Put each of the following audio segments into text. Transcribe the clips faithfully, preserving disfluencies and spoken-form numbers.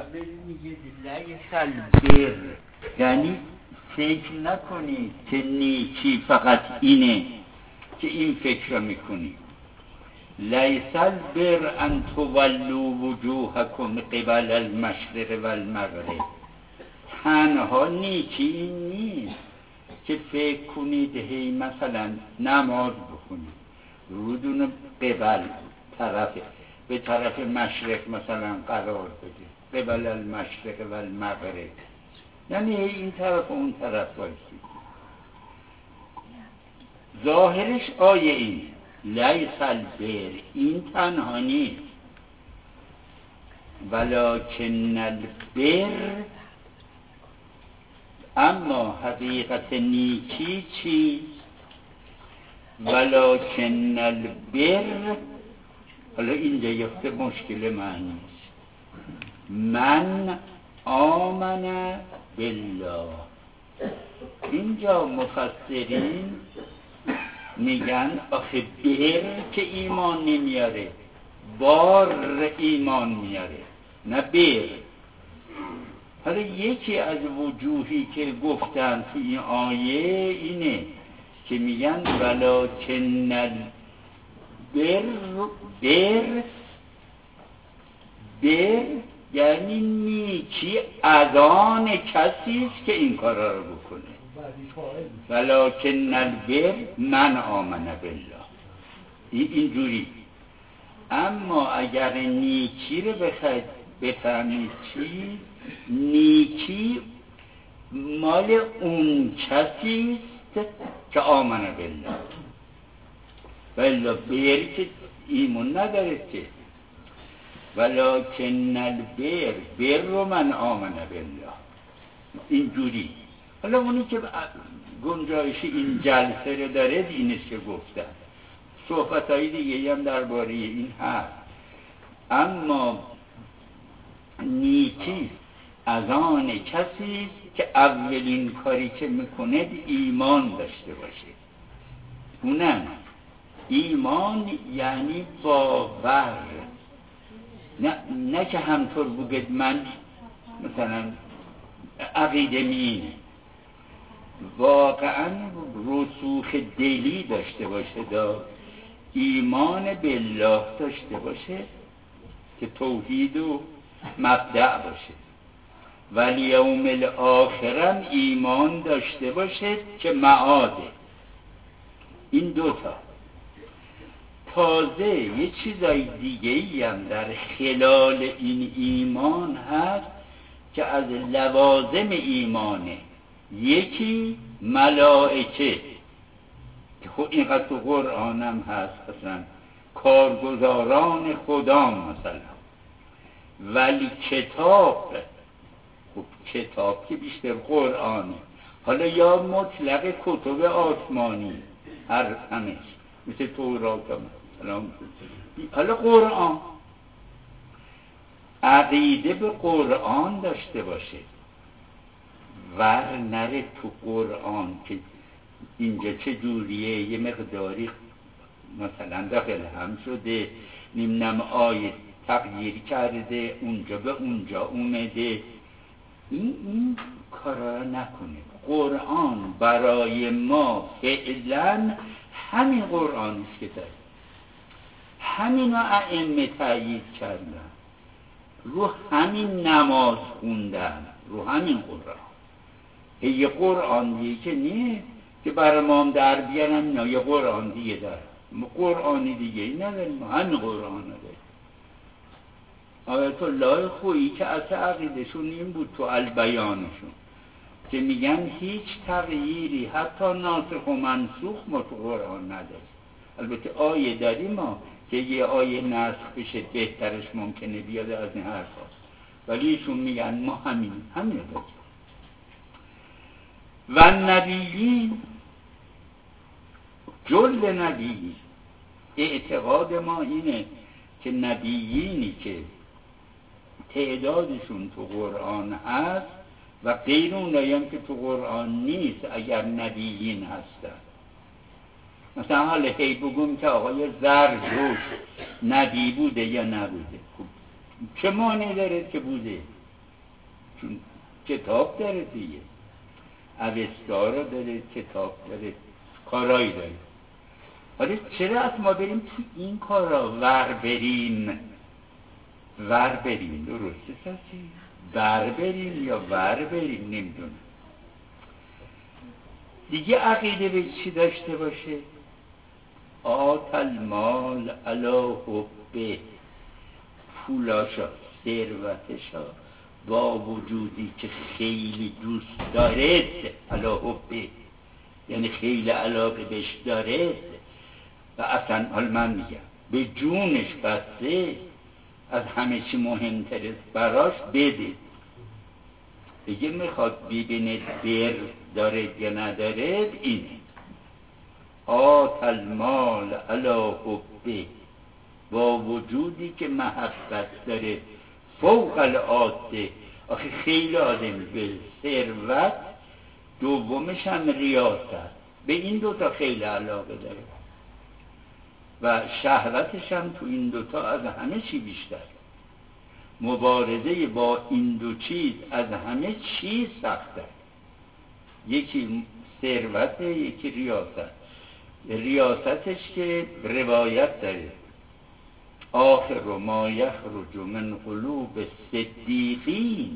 میگه لیس البر، یعنی فکر نکنی که نیکی فقط اینه که این فکر رو میکنی. لیس البر ان تولوا وجوهکم قبل المشرق و المغرب، تنها نیکی این نیست که فکر کنید هی مثلا نماز بخونید رودون قبل طرف به طرف مشرق مثلا قرار بده، قبل المشرق و المغرب، یعنی این طرف و اون طرف بایسید. ظاهرش آیه این لیس البر، این تنها نیست، ولکن البر، اما حقیقت نیکی چی؟ ولکن البر، حالا اینجا یفته مشکل معنی است. من آمن بالله، اینجا مفسرین میگن آخه بر که ایمان نمیاره، بار ایمان میاره، نه بر. حالا یکی از وجوهی که گفتن تو این آیه اینه که میگن ولکن البر، بر بر یعنی نیکی از آن کسی است که این کارا رو بکنه. ولکن البر من آمن بالله، این اینجوری. اما اگر نیکی رو بخواید بفهمید چی؟ نیکی مال اون کسی است که آمن بالله، والله بر که ایمون نداره که. ولکن البر، بر رو من آمن بالله، اینجوری. حالا اونی که گنجایش این جلسه رو داره اینش که گفتن، صحبت های دیگه هم درباره این هست. اما نیکی از آن کسی است که اولین کاری که میکنه ایمان داشته باشه. اونم ایمان یعنی باور، نه, نه که همطور بگید من مثلا عقیده مینه، واقعا رسوخ دلی داشته باشه، دا ایمان بالله داشته باشه که توحید و مبدأ باشه، ولی یوم الاخرم ایمان داشته باشه که معاده. این دوتا. تازه یه چیزای دیگه ای هم در خلال این ایمان هست که از لوازم ایمانه. یکی ملائکه که خب اینقدر تو قرآن هم هست، اصلا کارگزاران خدا مثلا. ولی کتاب، خب کتاب که بیشتر قرآنه، حالا یا مطلق کتب آسمانی هر همش مثل تورات مثلا، حالا قرآن، عقیده به قرآن داشته باشه، ور نره تو قرآن که اینجا چه جوریه، یه مقداری مثلا داخل هم شده، نیمنم آیه تغییر کرده، اونجا به اونجا اومده، این این کارا نکنه. قرآن برای ما فعلا همین قرآن است که داره، همین رو ائمه تأیید کردن، رو همین نماز خوندن، رو همین قرآن. یه قرآن دیگه که نیست که برای ما هم در بیارن، نه یه قرآن دیگه داره، ما قرآنی دیگه ای نداریم، ما همین قرآن نداریم. آیت الله خویی که اصل عقیدشون این بود تو البیانشون که میگن هیچ تغییری حتی ناسخ و منسوخ ما تو قرآن نداریم. البته آیه داریم ما که یه آیه نسخ بشه بهترش ممکنه بیاد از این حرف هست، ولی ایشون میگن ما همین همین داریم. و نبیین، جل نبیین، اعتقاد ما اینه که نبیینی که تعدادشون تو قرآن هست و غیر اونایی هم که تو قرآن نیست اگر نبیین هستن، مثلا حالا هی بگم که آقای زرتشت نبی بوده یا نبوده، چه معنی داره که بوده؟ چون کتاب داره دیگه، اوستا رو داره، کتاب داره، کارایی داره. حالا چرا از ما بریم تو این کارا ور بریم؟ ور بریم درسته ساسی؟ ور بریم یا ور بریم نمیدونم دیگه. عقیده به چی داشته باشه؟ آت المال علی حبه، پولاشا، ثروتشا با وجودی که خیلی دوست دارد، علی حبه یعنی خیلی علاقه بهش دارد و اصلا حال من میگم به جونش بسته، از همه چی مهمتره براش بده. دیگه میخواد ببینه بر دارد یا ندارد اینه. آت المال علی حبه، با وجودی که محبت داره فوق العاده. آخه خیلی آدم به ثروت، دومش هم ریاست، به این دوتا خیلی علاقه داره و شهوتش هم تو این دوتا از همه چی بیشتر. مبارزه با این دو چیز از همه چیز سخته. یکی ثروت، یکی ریاست. ریاستش که روایت داره آخر ما یخرج من قلوب صدیقین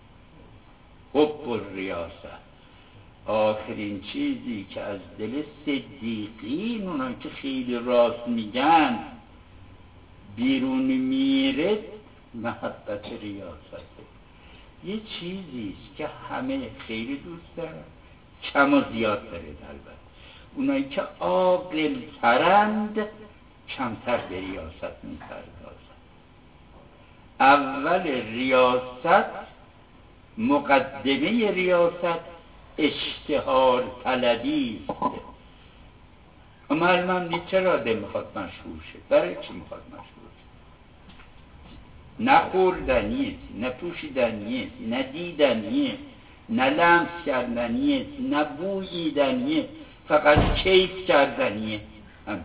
حب الریاست، آخرین چیزی که از دل صدیقین، اونا که خیلی راست میگن، بیرون میره محبت ریاسته. یه چیزیست که همه خیلی دوست دارن، کم و زیاد داره. البته اونایی که عاقل ترند کمتر به ریاست میپردازن. اول ریاست، مقدمه ریاست اشتهار طلبی است. اما من چرا آدم میخواد مشهور شه؟ برای چی میخواد مشهور شه؟ نه خوردنیه، نه پوشیدنیه، نه دیدنیه، نه لمس کردنیه، نه بوییدنیه، فقط کیف کردنیه. هم.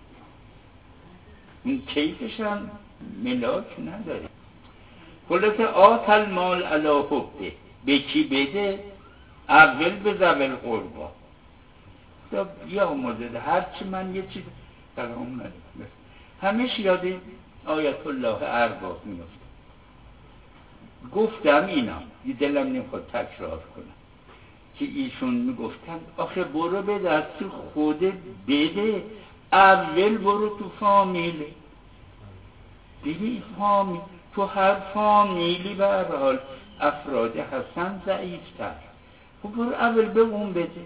اون کیفش هم ملاک نداره. خلاصه آت المال علی حبه، به کی بده؟ اول به ذوی القربا. یا مدد هرچی من یه چیز تقام ندارم، همیشه یاد آیت الله ارباب میفته. گفتم اینا، یه دلم نمیخواد تکرار کنم که ایشون میگفتن آخه برو به دست خود بده، اول برو تو فامیله. ببین فامیل، تو هر فامیلی به هر حال افراد هستن ضعیفتر، خب برو اول به اون بده.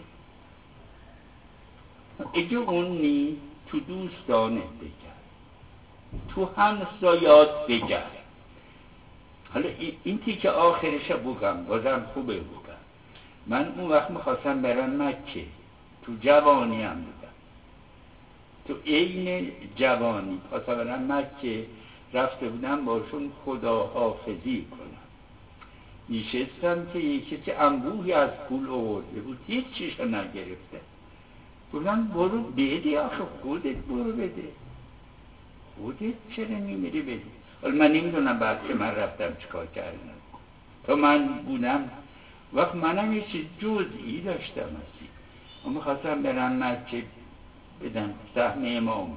اگه اون نی، تو دوستانه بگرد، تو همسایات بگرد. حالا این تیکه آخرش بگم، بازم خوبه بگم. من اون وقت میخواستم برم مکه، تو جوانی هم بودم، تو عین جوانی خواستم برم مکه. رفته بودم باشون خداحافظی کنم. نشستم که یکی که انبوهی از پول آورده بود، هیچ چیشو نگرفته. گفتم برو بده، آخه خودت برو بده، خودت چرا نمیری بده؟ حالا من نمیدونم بعد که من رفتم چیکار کردم. تا من بودم وقت منم یه چیز جزئی داشتم هستی، اما خواستم برم مکه بدم سهم امام،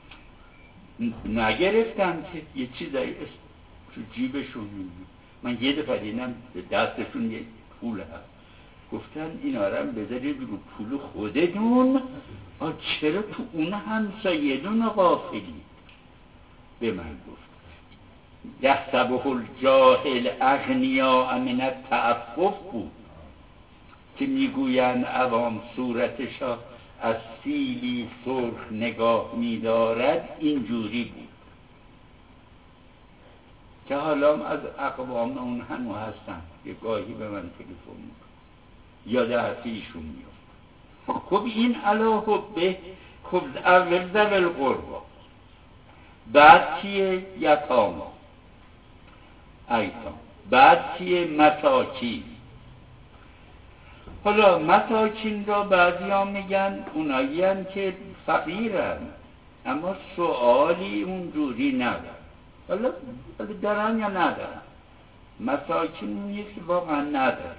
نگرفتم که یه چیزایی تو جیبشون. من یه دفعه دیدم دستشون یه پول هست، گفتن اینا رو هم بذارید رو پول خودتون، چرا تو اون همسایه‌تون غافلی؟ به من گفت یحسبه الجاهل اغنیاء من التعفف بود، که میگویند عوام صورتشا از سیلی سرخ نگاه می‌دارد. اینجوری بود که حالا از اقوام اون همو هستن، یه گاهی به من تلفن میکنه یا در ایشون میفت. خب این علا حبه، خب اول ذوی القربا، بعد کیه؟ یتاما ایتام، بعد کیه؟ مساکین. حالا مساکین را بعضی ها میگن اونایی هم که فقیرن اما سوالی اونجوری ندارن. حالا دارن یا ندارن؟ مساکین نیست که واقعا نداره.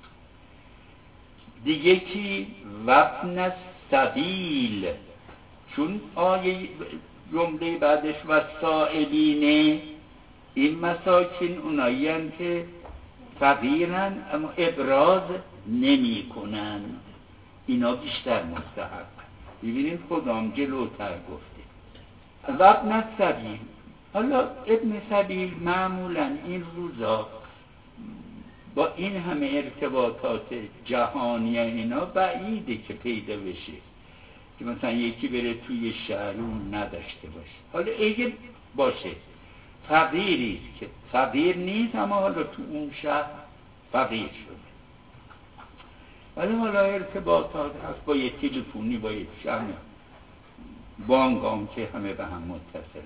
دیگه کی؟ وابن السبیل، چون آیه جمله بعدش و سائلینه، این مساکین اونایی هم که فقیرن اما ابراز نمی کنن، اینا بیشتر مستحق. ببینید خدام جلوتر گفته وابن السبیل. حالا ابن سبیل معمولا این روزا با این همه ارتباطات جهانی اینا بعیده که پیدا بشه که مثلا یکی بره توی شهر اون نداشته باشه. حالا اگه باشه فقیری که فقیر نیست اما حالا تو اون شهر فقیر شده، ولی حالا ارتباطات هست با یه تلفنی، با یه شهر بانگام که همه به هم متصل.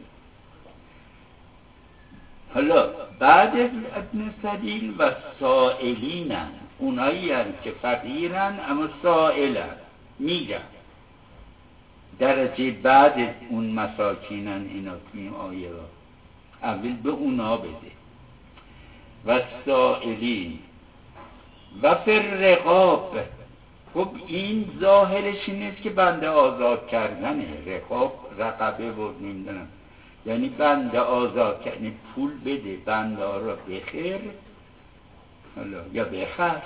حالا بعد از ابن سبیل و سائلینن، اونایی هن که فقیرن اما سائلن، میگن درجه بعد اون مساکینن. اینا توی این آیه را اول به اونا بده. و سائلین و فرقاب. خب این ظاهرش نیست که بنده آزاد کردنه، رقاب رقبه بود نمیدونم، یعنی بنده آزاد کردن، پول بده بنده ها را بخیر حالا یا بخر.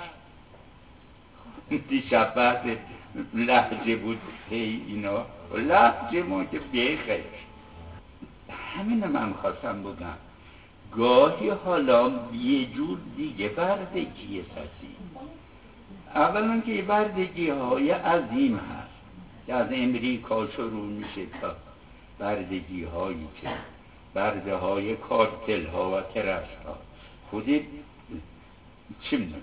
دیشب بحث لحجه بود هی اینا لحجه ما که بخیر. همین من خواستم بگم گاهی حالا یه جور دیگه بردگی سسی. اولا که بردگی های عظیم هست که از امریکا شروع میشه تا بردگی هایی که برده های کارتل ها و ترست ها. خودی چی میدونم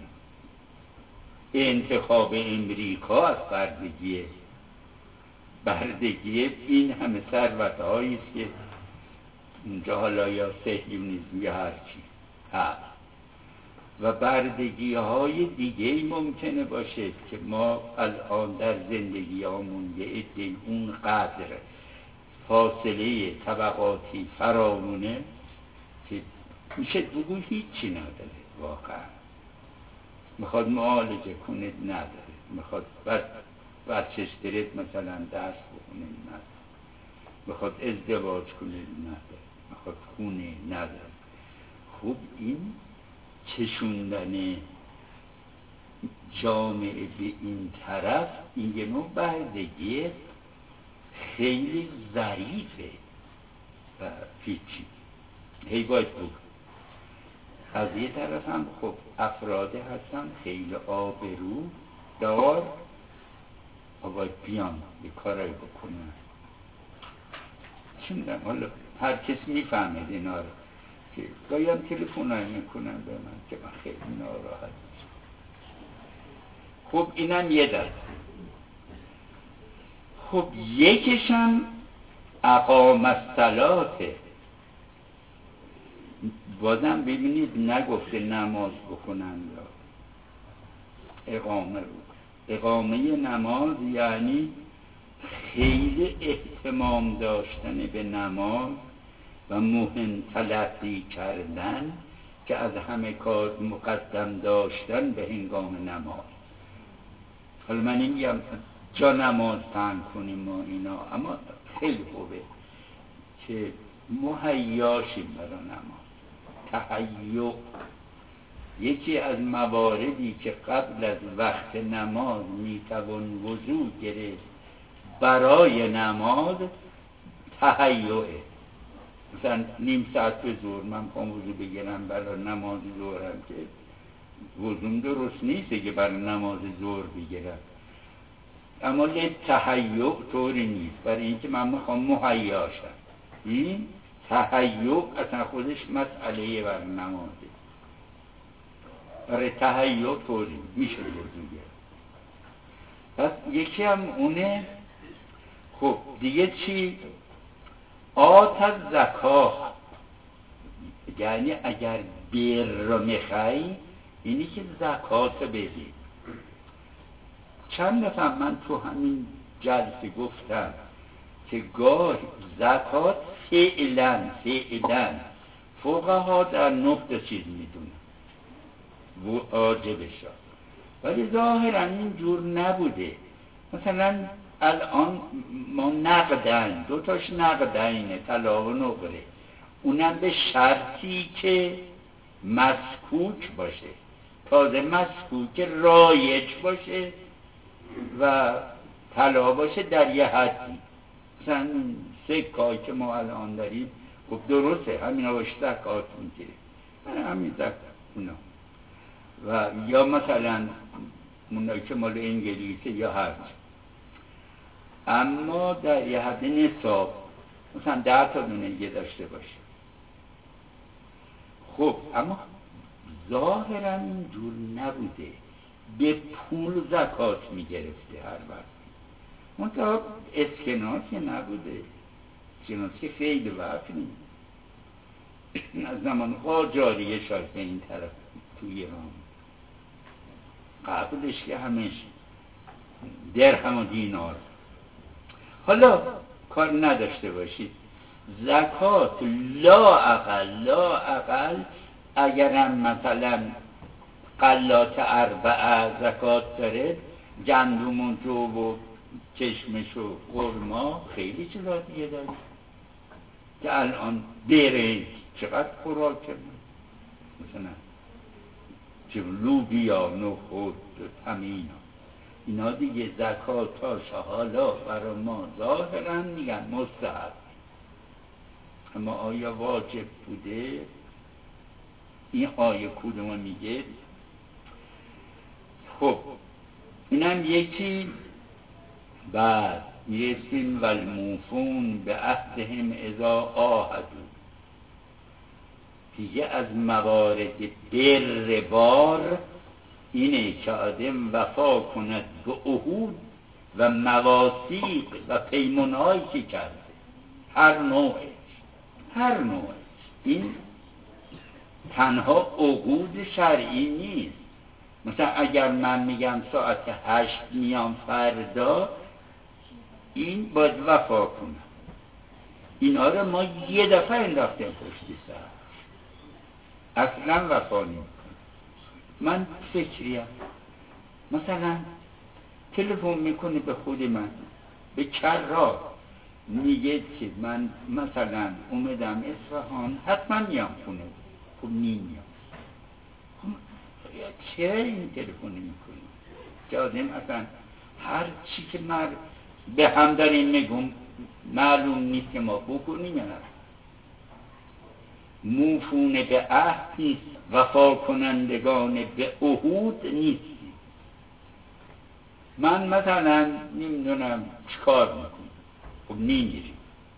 انتخاب امریکا از بردگی بردگی این همه ثروت هایی است که اونجا حالا یا صهیونیسم یا هرچی هست و بردگی های دیگه ممکنه باشه که ما الان در زندگی همون یه عده اون قدر فاصله طبقاتی فراوونه که میشه بگو هیچی نداره. واقعا میخواد معالجه کنه نداره، میخواد بچهش درد مثلا درس بخونه نداره، میخواد ازدواج کنه نداره، میخواد خونه نداره. خوب این چشوندن جامعه به این طرف این یه نوع بردگی خیلی ظریفه و پیچی. هی باید بود از یه طرف هم خب افراد هستن خیلی آبرو دار و باید بیان یه کارایی بکنن. چی میدونم حالا هر کس میفهمید اینا رو که گاهی هم تلفن های میکنن به من که من خیلی ناراحت میشم. خب اینم یه دست. خب یکیشم اقام الصلاته. بازم ببینید نگفته نماز بکنن یا اقامه رو. اقامه نماز یعنی خیلی اهتمام داشتن به نماز و مهم تلقی کردن که از همه کار مقدم داشتن به هنگام نماز. حالا من نمیگم جا نماز پهن کنیم ما اینا، اما خیلی خوبه که مهیاشیم برای نماز. تهیع یکی از مواردی که قبل از وقت نماز میتوان وضو گرفت برای نماز تهیعه. مثلا نیم ساعت به ظهر من خواهم وضو بگیرم برای نماز ظهرم که وضوم درست نیست که برای نماز ظهر بگیرم، اما یه تهیع طوری نیست برای اینکه من میخوام مهیا شم. این تهیع اصلا خودش مسئله برای نمازه. برای تهیع طوری میشه وضو گرفت. پس یکی هم اونه. خب دیگه چی؟ آت از زکاه، یعنی اگر بیر رو میخوای اینی که زکات بدی. چند دفعه من تو همین جلسه گفتم که گاه زکات فعلا فعلا فقها در نقطه چیز میدونن. واجب شد. ولی ظاهرا این جور نبوده. مثلا الان ما نقدن، دو تاش نقدینه، طلاق و نقره، اونم به شرطی که مسکوک باشه، تازه مسکوک رایج باشه و طلا باشه در یه حدی. مثلا سکایی که ما الان داریم خب درسته، همین ها باشه زکات میگیره، همین زکات اونا. و یا مثلا اونایی که مال انگلیسه یا هرچی، اما در یه حد نصاب، مثلا ده تا دونه یه داشته باشه. خب اما ظاهرا اینجور نبوده، به پول زکات میگرفته هر وقت. منطقه اسکناسی نبوده، اسکناسی خیلی وقت نیست، از زمان قاجاریه شاید به این طرف توی ایران، قبلش که همش درهم و دینار. حالا کار نداشته باشید، زکات لا اقل لا اقل اگرم مثلا قلات اربعه زکات داره، گندم و جو و کشمش و خرما، خیلی چیزا دیگه داره که الان برنج چقدر خوراکه، مثلا چه لوبیا، نخود، همین اینا دیگه زکاتاش حالا برای ما ظاهرا میگن مستحب، اما آیا واجب بوده؟ این آیه کدوم میگه؟ خب اینم یکی. بعد میرسیم والموفون به عهدهم اذا عاهدوا، دیگه از موارد بر بار اینه که آدم وفا کند به عهود و مواثیق و پیمانهایی که کرده، هر نوعش هر نوعش. این تنها عقود شرعی نیست. مثلا اگر من میگم ساعت هشت میام فردا، این باید وفا کنم. اینا رو ما یه دفعه انداختیم پشت سر، اصلا وفا نمی کنم. من فکریم مثلا تلفن میکنه به خود من، به کرا، میگه که من مثلا اومدم اصفهان، حتما میام خونه. خب نمیام. خب چرا این تلفن میکنی؟ که آدم اصلا هر چی که من به هم داریم میگم معلوم نیست که ما بکنیم یا نه. موفون به عهد نیست، وفا کنندگان به عهود نیستی. من مثلا نمیدونم چکار میکنم، خب نمیریم.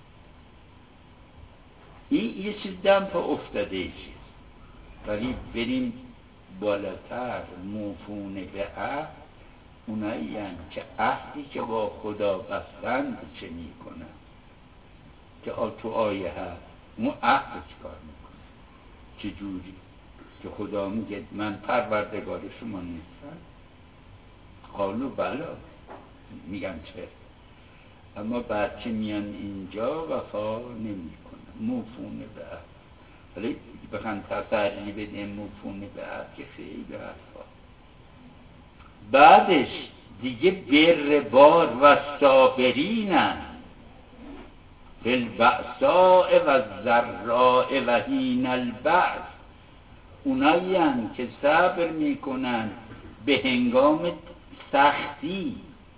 این یه چیز دم پا افتاده چیز، ولی بریم بالاتر. موفون به عهد اونایی هم که عهدی که با خدا بستند چه میکنن، که تو آیه هست اون عهد چکار میکنه، چجوری که خدا میگه من پروردگار شما نیستم؟ قالو بلا، میگم چه، اما بعد که میان اینجا وفا نمی کنن. موفون به عهد، ولی بخوان تسری بدیم موفون به عهد که خیلی حرفا. بعدش دیگه بر بار و صابرینن بالبأساء و الضراء و حین البأس، اونایی هم که صبر میکنن به هنگام سختی،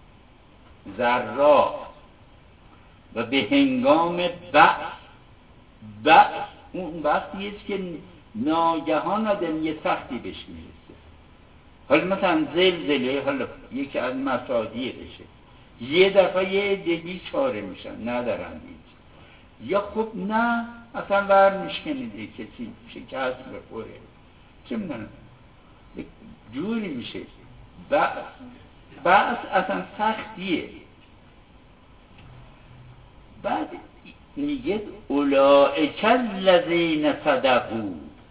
ضراء، و به هنگام بأس. بأس اون وقتی است که ناگهان آدم یه سختی بهش میرسه. حالا مثلا زلزله، حالا یکی از مصادیقشه، یه دفعه یه دهی چاره میشن، ندارن هیچ، یا خب نه اصلا ور میشکنیده کسی شکست بخوره، چه میدونم جوری میشه. بأس بأس اصلا سختیه. بعد میگه اولئک الذین صدقوا،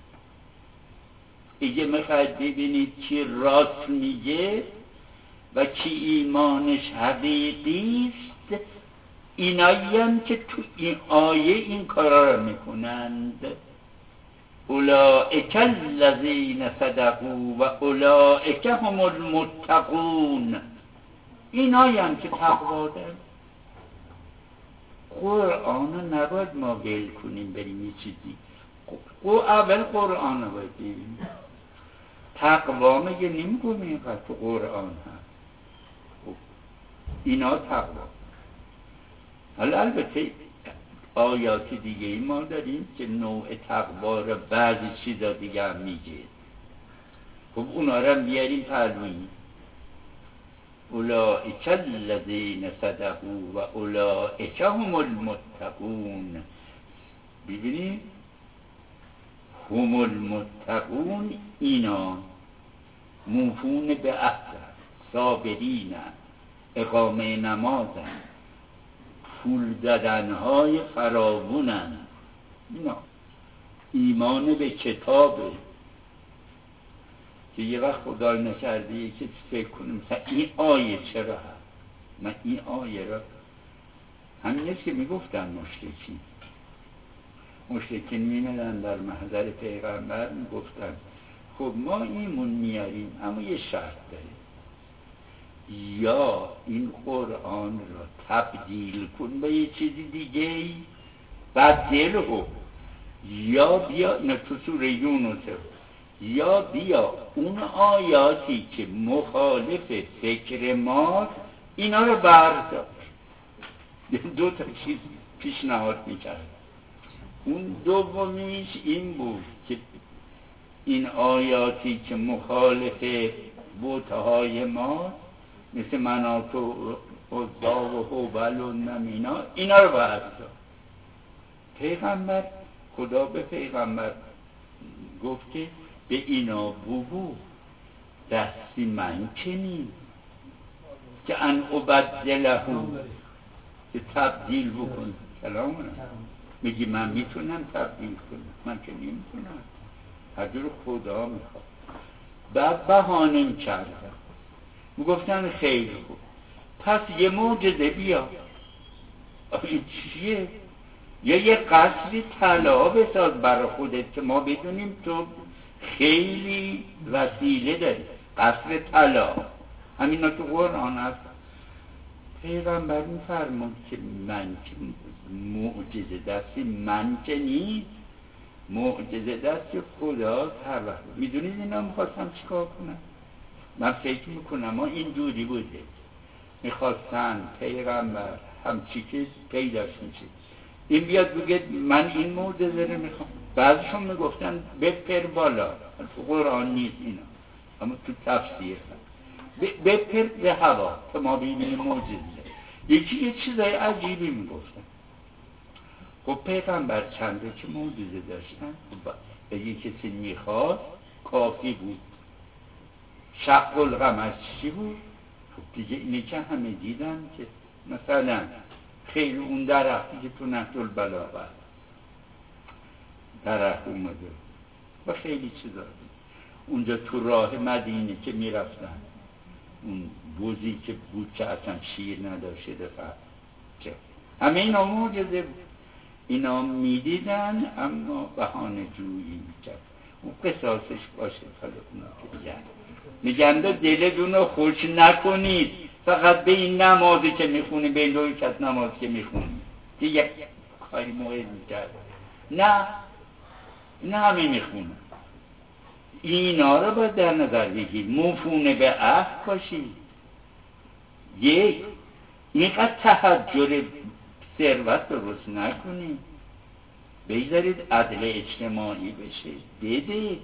دیگه میخواید ببینید کی راست میگه و کی ایمانش حقیقی است. اینایی هم که تو این آیه این کارا رو میکنند. اولئک الذین صدقوا و اولئک هم المتقون. اینایی هم که تقوا دارن. قرآن نباید ما ول کنیم بریم یه چیزی. اول قرآن رو باید ببینیم. تقوا مگه نمیگم اینقدر تو قرآن هست. اینا تقوا. حالا البته آیات دیگه ای ما داریم که نوع تقوا رو بعضی چیزا دیگه هم میگه. خب اونا رو هم بیاریم پروی. اولئک الذین صدقوا و اولئک هم المتقون. ببینید هم المتقون اینا موفون به عهد، صابرین، اقامه نمازن، پول دادنهای فراوونن، اینا ایمان به کتابه که یه وقت خدا نکرده یکی فکر کنم مثلا این آیه چرا هست. من این آیه را همین است که میگفتن مشرکین مشرکین میمدن در محضر پیغمبر میگفتن خب ما ایمون میاریم اما یه شرط داریم، یا این قرآن را تبدیل کن به یه چیزی دیگه ای بدل رو، یا بیا اینا تو سوره یونس، یا بیا اون آیاتی که مخالف فکر ما اینا رو بردار. دو تا چیز پیشنهاد میکرد. اون دومیش این بود که این آیاتی که مخالف بت‌های ما مثل منات و عزا و هبل و نمینا اینا رو بردار. پیغمبر خدا به پیغمبر گفت که به اینا بگو دستی من چنین که ان ابدله که تبدیل بکن. سلام علیکم. میگی من میتونم تبدیل کنم؟ من که نمیتونم. حضور خدا میخواد. بعد بهانه میکردم میگفتن خیلی خوب پس یه معجزه بیا. این چیه؟ یا یه قصری طلا بساز برای خودت که ما بدونیم تو خیلی وسیله داری. قصر طلا همینا تو قرآن هست. پیغمبر میفرمود که من که معجزه دستی من که نیست، معجزه دستی خدا هر وقت. میدونید اینا میخواستم چیکار کنم؟ من فکر میکنم ما این جوری بوده میخواستن پیغمبر همچی که پیداش میشه این بیاد بگه من این معجزه رو میخوام. بعضشون میگفتن بپر بالا، تو قرآن نیست اینا اما تو تفسیر بپر به هوا تا ما ببینیم معجزه. یکی یه چیزای عجیبی میگفتن. خب پیغمبر چنده که معجزه داشتن اگه کسی میخواد کافی بود. شق القمر چی بود؟ خب دیگه اینه که همه دیدن که مثلا خیلی اون درختی که تو نهج البلاغه درخت اومده و خیلی چیزا اونجا تو راه مدینه که میرفتن اون بوزی که بود که اصلا شیر نداشته دفعه چه همه اینا معجزه بود. اینا میدیدن اما بهانه جویی میکرد. اون قصاصش باشه حالا اونا که میگن میگن دلتون رو خوش نکنید فقط به این نمازی که میخونی به این دوی کت نماز که میخونی دیگه کاری موعد میکرد. نه نه همه میخونن. اینا رو باید در نظر بگید. موفونه به عهد باشید. یک اینقدر تحجر ثروت درست نکنید، بگذارید عدل اجتماعی بشه بدید.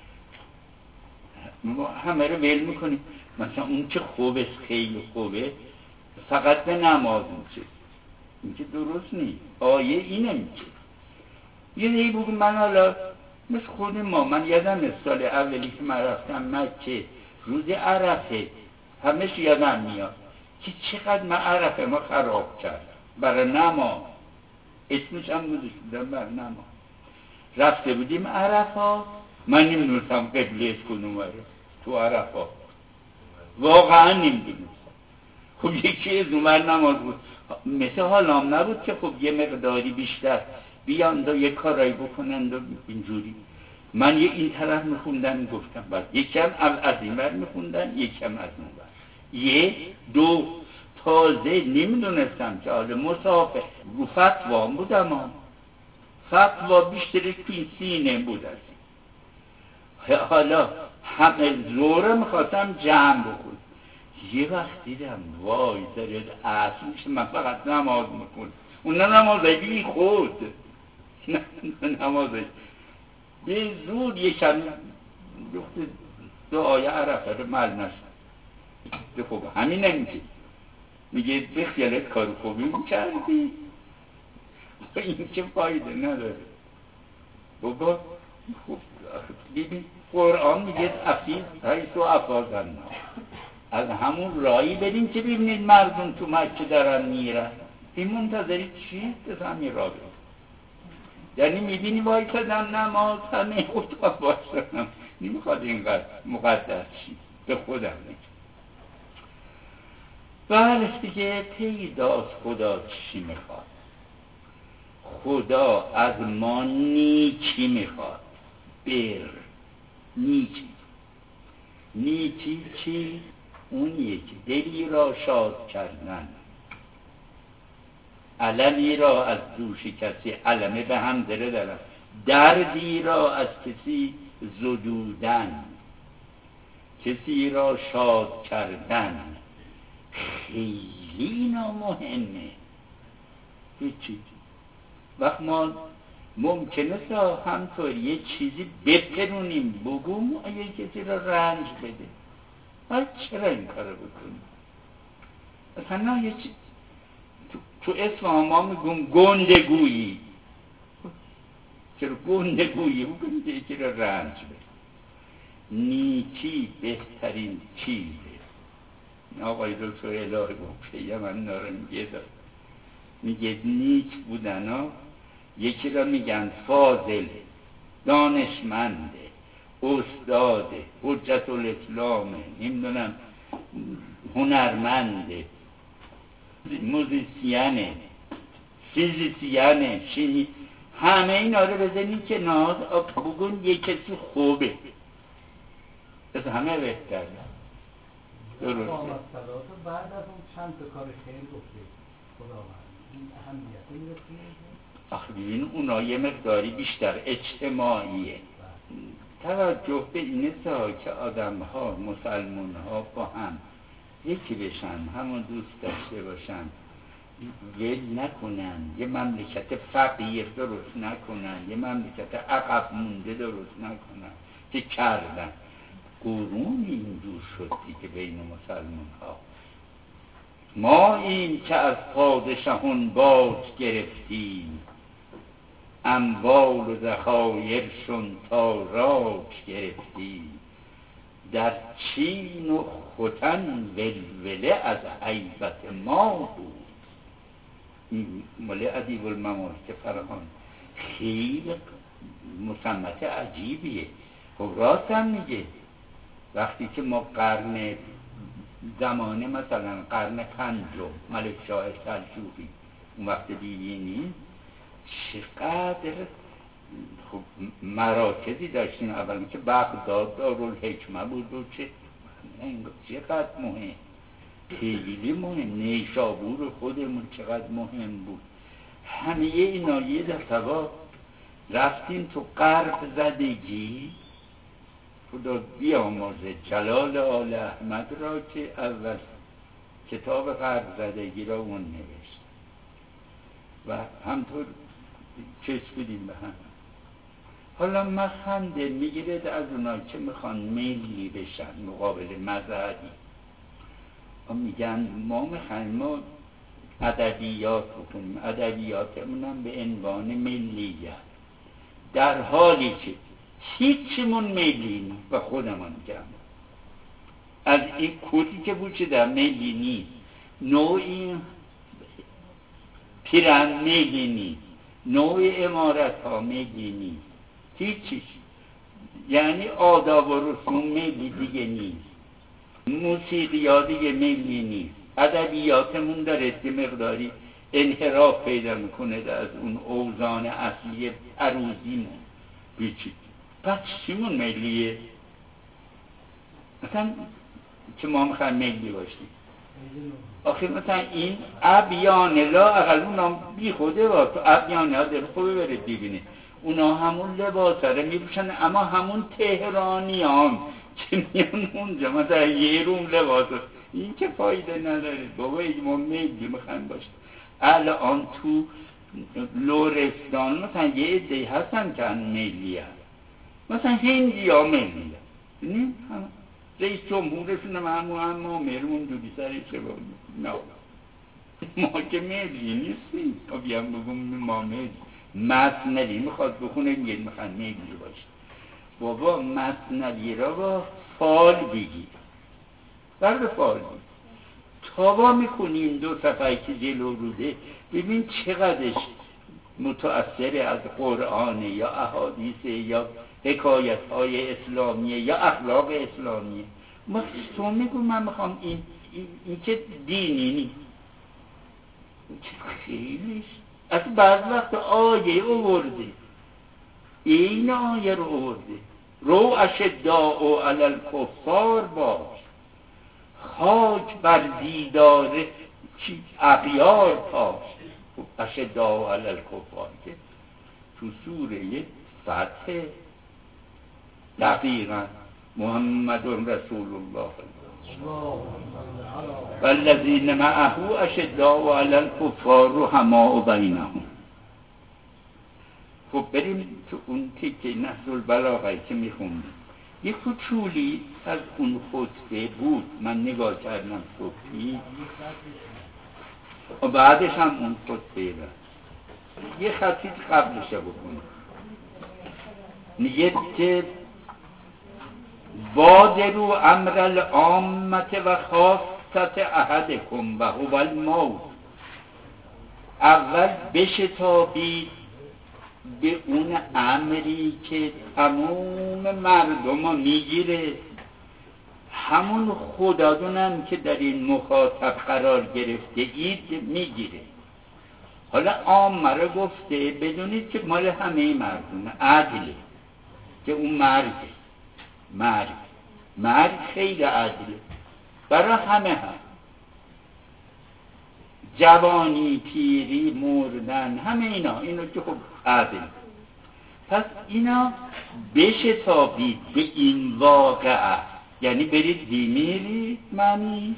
ما همه رو ول میکنیم. مثلا اون که خوبه خیلی خوبه فقط به نماز میشه، این که درست نیست. آیه اینه میشه. یه دیگه بگو من حالا مثل خود ما من یادم سال اولی که من رفتم مکه روز عرفه همش یادم میاد که چقدر من عرفه ما خراب کرد برای نماز. اسمش هم گذاشتم برای نماز. رفته بودیم عرفه من نمیدونستم قبله کنم بره تو عرفه واقعا نمیدونستم. خب یکی از اومد نماز بود مثل حالام نبود که خب یه مقداری بیشتر بیان و یه کارایی بکنند و اینجوری من یه این طرف میخوندم میگفتم بعد یکم از این ور میخوندم یکم از اون ور، یه دو تازه نمیدونستم که حالا مسافر رو فتوا بودم هم. فتوا بیشتر توی سینه بود از این. حالا همه زوره میخواستم جمع بخون، یه وقت دیدم وای دارید اصل میشه من فقط نماز میخون، اون نه نمازه بی خود نه نمازه به زود یکم دعای عرفه رو مل نشد. خب همین نمیشه میگه به خیالت کار خوبی میکردی این که فایده نداره بابا. خب ببین قرآن میگه افیز حیث و افاظن، از همون رایی بریم که ببینید مردم تو مکه دارن میرن، این منتظری چی؟ از همین راه بریم. یعنی میبینی وایسادم نماز همه خدا باشدم، نمیخواد اینقدر مقدس شید به خودم میگه. بله دیگه پیداست خدا چی میخواد. خدا از ما نیکی میخواد، بر نیکی. نیکی چی؟ اون یکی دلی را شاد کردن، علمی را از دوش کسی، علمه به هم دره دارن، دردی را از کسی زدودن، کسی را شاد کردن. خیلی اینا مهمه. هیچی وقت ما ممکنه تا همطور یه چیزی بپرونیم بگوم یه کسی را رنج بده، آه چرا این کارو بکنیم؟ اصلا یه چیز تو, تو اسم ما میگم گندگویی، چرا گندگویی بکنیم یکی را رنج بده؟ نیکی بهترین چیزه. آقای دکتر الهی گفته من ناره میگه دار میگه نیک بودن ها یکی را میگن فاضل، دانشمنده، استاده، حجت الاسلامه، نمیدونم هنرمنده، موزیسیانه، فیزیسیانه، شیمی، همه اینا رو بزنید که ناز بگون یک کسی خوبه از همه بهتره. درسته. بعد از اون چند تا کار خیر گفته خداوند این اهمیت این رسید. آخه ببین اونا یه مقداری بیشتر اجتماعیه. توجه به این است که آدم ها مسلمان ها با هم یکی بشن، همون دوست داشته باشن، ول نکنن، یه مملکت فقیر درست نکنن، یه مملکت عقب مونده درست نکنن که کردن. قرون اینجور شد که بین مسلمان ها ما این که از پادشاهان باج گرفتیم، اموال و ذخایرشون تا راج گرفتیم، در چین و ختن ولوله از هیبت ما بود. این مال ادیب الممالک فرهان خیلی مصمت عجیبیه. خب راست هم میگه وقتی که ما قرن زمانه مثلا قرن پنجم ملک شاه سلجوقی اون وقت دیدینی چقدر خب مراکزی داشتیم. اولا که بغداد دارالحکمه بود و چه چقدر مهم، خیلی مهم. نیشابور خودمون چقدر مهم بود. همه اینا یه دفعه رفتیم تو غرب زدگی. خدا بیامرزه جلال آل احمد را که اول کتاب غرب زدگی را اون نوشت و همطور چسبیدیم به هم. حالا مخنده میگیرد از اونا که میخوان ملی بشن مقابل مذهبی، میگن ما میخوایم ما ادبیات بکنیم، ادبیاتمونم به عنوان ملیت، در حالی که هیچمون ملی نیست. و خودمان میگم از این کودی که بوده ملی نیست، نوعی پیرن ملی نیست، نوع امارت ها ملی نیست، هیچیش. یعنی آداب و رسوم ملی دیگه نیست، موسیقی ها دیگه ملی نیست، ادبیاتمون داره که مقداری انحراف پیدا میکنه از اون اوزان اصلی عروضیمون. هیچی پس چیمون ملیه؟ مثلا که ما میخوایم ملی باشیم آخه مثلا این ابیان لا اقل اونا بی خوده با تو ابیان ها دل خوبه برید ببینه اونا همون لباس رو میپوشن اما همون تهرانی هم که میان اونجا مثلا یه روم لباس این که فایده نداره بابا این ما ملی میخوایم باشیم. الان تو لورستان مثلا یه عده‌ای هستن که ملی هست مثلا هندی ها ملی هست نه رئیس جمهورشون هم همون هم ما مرمون دوری سرش با نه ما که ملی نیستیم بیام بگم ما ملی مثنوی میخواد بخونه میگه میخواد ملی باشه بابا مثنوی را با فال بگی برد فال بگی تابا میکنیم دو صفحه که جلو روده ببین چقدرش متأثر از قرآن یا احادیث یا حکایت های اسلامیه یا اخلاق اسلامیه ما تو میگو من میخوام این این, این که دینی نیست خیلیش از بعض وقت آیه آورده این آیه رو آورده رو اشداء علی الکفار باش خاک بر دیدار اغیار پاش اشداء علی الکفار که تو سوره فتح دقیقا محمد رسول الله والذین معه اشداء علی الکفار رحماء بینهم. خب بریم تو اون تیکه نهج البلاغه که میخوندیم یک کوچولی از اون خطبه بود من نگاه کردم صبحی و بعدش هم اون خطبه بود یه خطی قبلش بکنیم میگه که بادروا امر العامة و خاصة احدکم و هو الموت اول بشتابید به اون امری که تمام مردم رو میگیره همون خدادونم که در این مخاطب قرار گرفته اید میگیره حالا عامه رو گفته بدونید که مال همه مردم عدله که اون مرگ مرگ مرگ خیلی عدله برای همه هم جوانی پیری مردن همه اینا اینو که خب عدل پس اینا بشتابید به این واقعه یعنی برید بیمیرید معنیش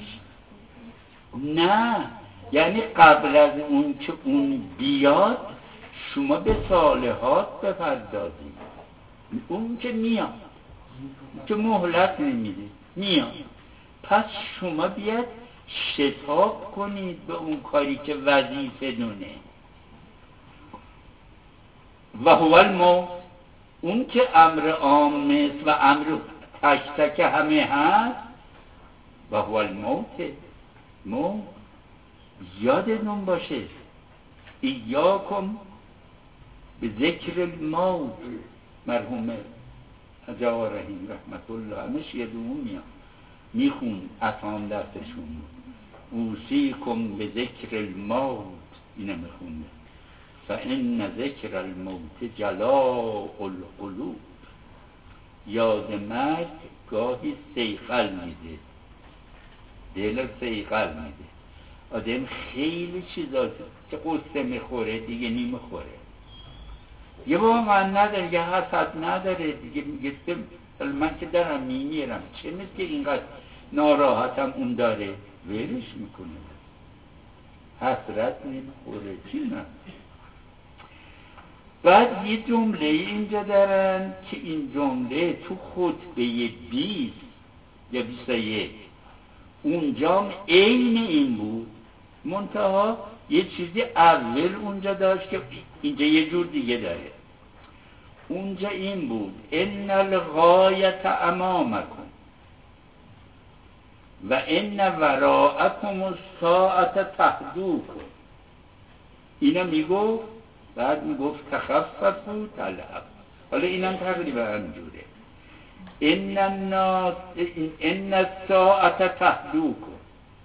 نه یعنی قبل از اون که اون بیاد شما به صالحات بپردازید اون که میاد که مهلت نمیده میاد پس شما بیاد شتاب کنید به اون کاری که وظیفه دونه و هو الموت اون که امر عام است و امر تک تک همه هست و هو الموت موت یادتون باشه ایاکم به ذکر الموت مرحوم حجا رحیم رحمت الله همش یادمون میاد میخون اتام دستشون اوصیکم به ذکر الموت اینه میخونه فان ذکر الموت جلاء القلوب یاد مرگ گاهی سیقل میده دل سیقل میده آدم خیلی چیزا که قصه میخوره دیگه نمیخوره یه واقعا نداره یه حسد نداره دیگه میگه من که دارم میمیرم چه مثل که اینقدر ناراحتم اون داره ویرش میکنه حسرت نمیخوره چی نه بعد یه جمله اینجا دارن که این جمله تو خطبه بیست یا بیست و یک اونجا عین این بود منتها یه چیزی اول اونجا داشت که اینجا یه جور دیگه داره اونجا این بود ان الغایت امامکم و ان وراءکم الساعة تحدوکم اینا میگفت بعد میگفت تخففوا تلعب حالا اینم تقریبا همجوره ان الناس ان الساعة تحدوکم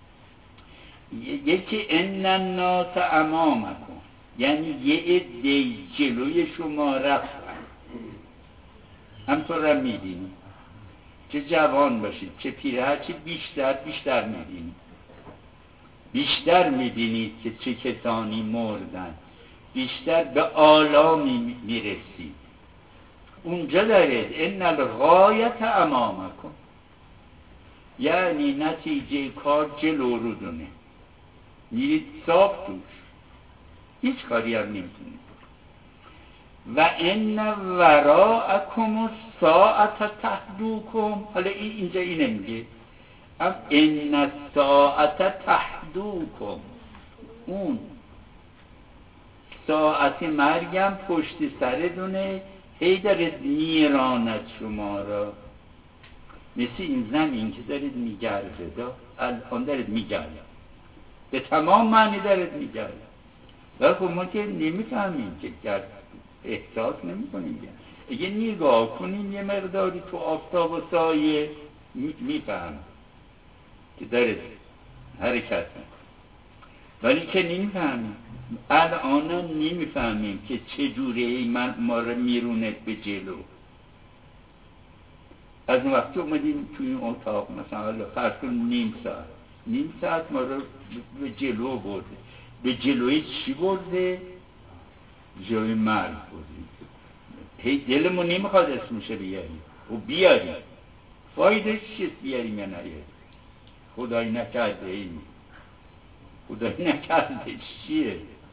یکی ان الناس امامکم یعنی یه عده جلوی شما رفتن همطور هم میبینی، چه جوان باشید چه پیر، هرچی بیشتر بیشتر میبینید، بیشتر میبینید که چه کسانی مردن، بیشتر به آلامی میرسید. اونجا دارید ان الغایت امامکم، یعنی نتیجه کار جلو رو دونه، میرید صاف توش، هیچ کاری هم نمیتونید. و ان وراءکم الساعة تحدوکم، حالا این اینجا اینه میگه ام ان الساعة تحدوکم، اون ساعت مرگم پشت سرتونه، هی دارید میراند شما را، مثل این زمین که دارید میگرده، الان دارید میگرده، به تمام معنی دارید میگرده، ولی خب ما که نمیفهمیم که گرد احساس نمی کنیم. اگه نگاه کنیم یه مقداری تو آفتاب و سایه میفهم که داره حرکت میکنه، ولی که نمیفهمیم. الان نمیفهمیم که چجوره من ما رو میرونه به جلو. از اون وقتی اومدیم توی این اتاق مثلا فرض کنیم نیم ساعت نیم ساعت ما رو به جلو برده. به جلوی چی برده؟ جلوی مرگ برده. هی دلمون نمیخواد اسمشه بیاریم و بیاریم، فایدهش چیست بیاریم یا نیاریم؟ خدای نکرده این خدای نکرده چیه؟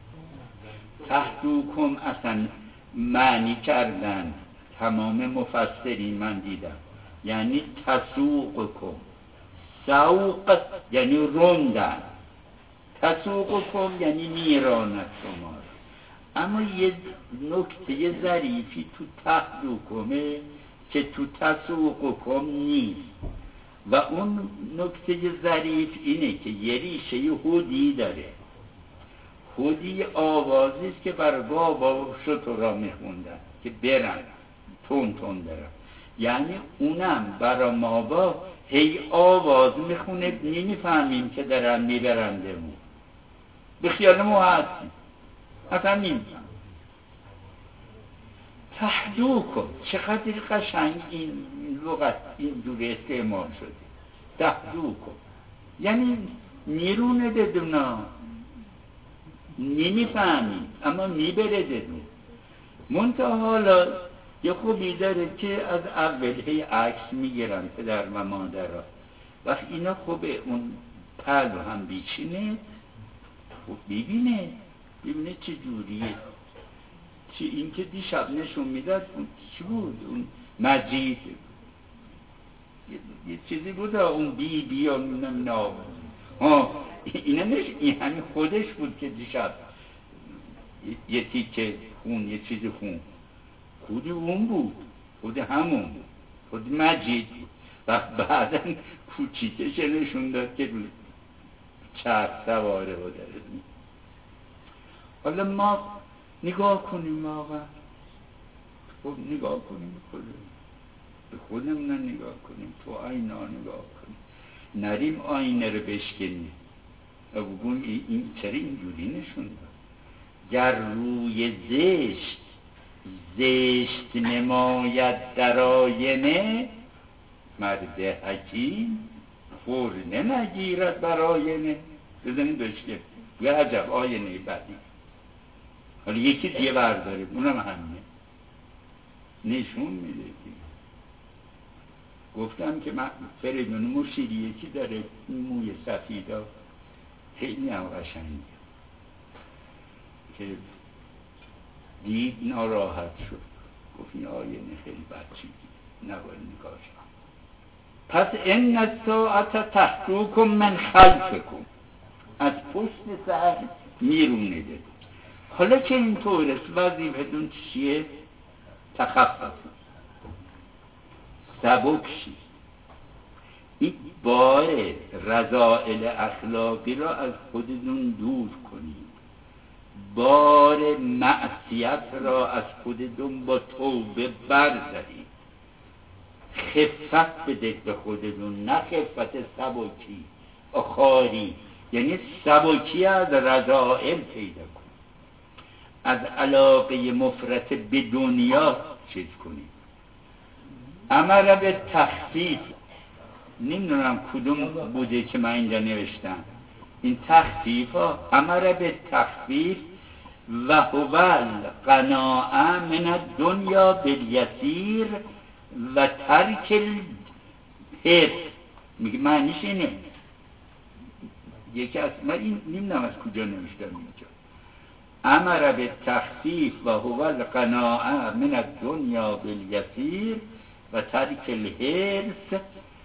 تحدوکم اصلا معنی کردن تمام مفسرین من دیدم یعنی تسوقکم، سوق یعنی روندن، تسوقکم یعنی میراند شما. اما یه نکته ظریفی تو تحدوکمه که تو تسوقکم نیست، و اون نکته ظریف اینه که یه ریشه هودی داره. هودی آوازی است که برای بابا و شترها میخوندن که برن تون تون برن، یعنی اونم برای ما با هی آواز میخونه، نمیفهمیم که دارن میبرندمون، به خیال ما هستیم اصلا نمیفهم. تحدوکم چقدر قشنگ این لغت این جوری استعمال شده. تحدوکم یعنی میرونه ددونا، نمیفهمیم اما میبره ددون. منتها حالا یه خوبی داره که از اول هی عکس میگیرن پدر و مادرها، وقت اینا خوبه اون پلو هم بیچینه خوب ببینه ببینه چه جوریه. چی این که دیشب نشون میداد چی بود؟ اون مجید یه چیزی بود اون بی بی و نام ها اینا نش این همین خودش بود که دیشب یه تیکه خون یه چیزی خون خود اون بود، خود همون بود، خود مجید بود. و بعدا کوچیکش نشون داد که روی چرخ سواره و داره. حالا ما نگاه کنیم واقعا، خب نگاه کنیم خودمون، به خودمون نگاه کنیم، تو آینه نگاه کنیم، نریم آینه رو بشکنیم و بگویم این چرا اینجوری نشون داد. گر روی زشت زشت نماید در آینه، مرد حکیم خورده نگیرد بر آینه. بزنید بشکن یه عجب آینه بدی، حالا یکی دیگه برداره اونم همینه نشون میده. گفتم که من فریدون مشیری یکی داره موی سفیدا خیلی هم قشنگه که دید ناراحت شد، گفت این آینه خیلی بچگی نباید نگاهش کنم. پس ان الساعة تحدوکم من خلفکم، از پشت سر میرونه ده. حالا که این طور است وظیفتون چیه؟ تخفف سبک شید، این بار رذائل اخلاقی را از خودتون دور کنید، بار معصیت را از خودتون با توبه بردارید، خفت بدید به خودتون، نه خفت سبکی اخاری، یعنی سبکی از رذائل پیدا کنید، از علاقه مفرط به دنیا چیز کنید. امر به تخفیف، نمیدونم کدوم بوده که من اینجا نوشتم این تخفیف ها. امر به تخفیف و هو القناعه من الدنیا بالیسیر و ترک الحرص. میگه معنیش اینه، یکی از من این نمیدونم از کجا نوشتم اینجا. امر به تخفیف و هو القناعه من الدنیا بالیسیر و ترک الحرص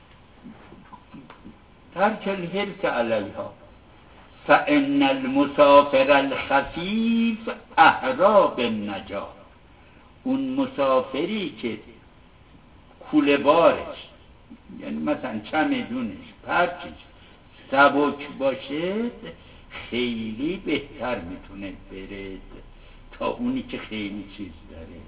ترک الحرص علیها فان المسافر الخفیف احرا بالنجاة. اون مسافری که کوله بارش یعنی مثلا چمدونش پرچش سبک باشه خیلی بهتر میتونه بره تا اونی که خیلی چیز داره.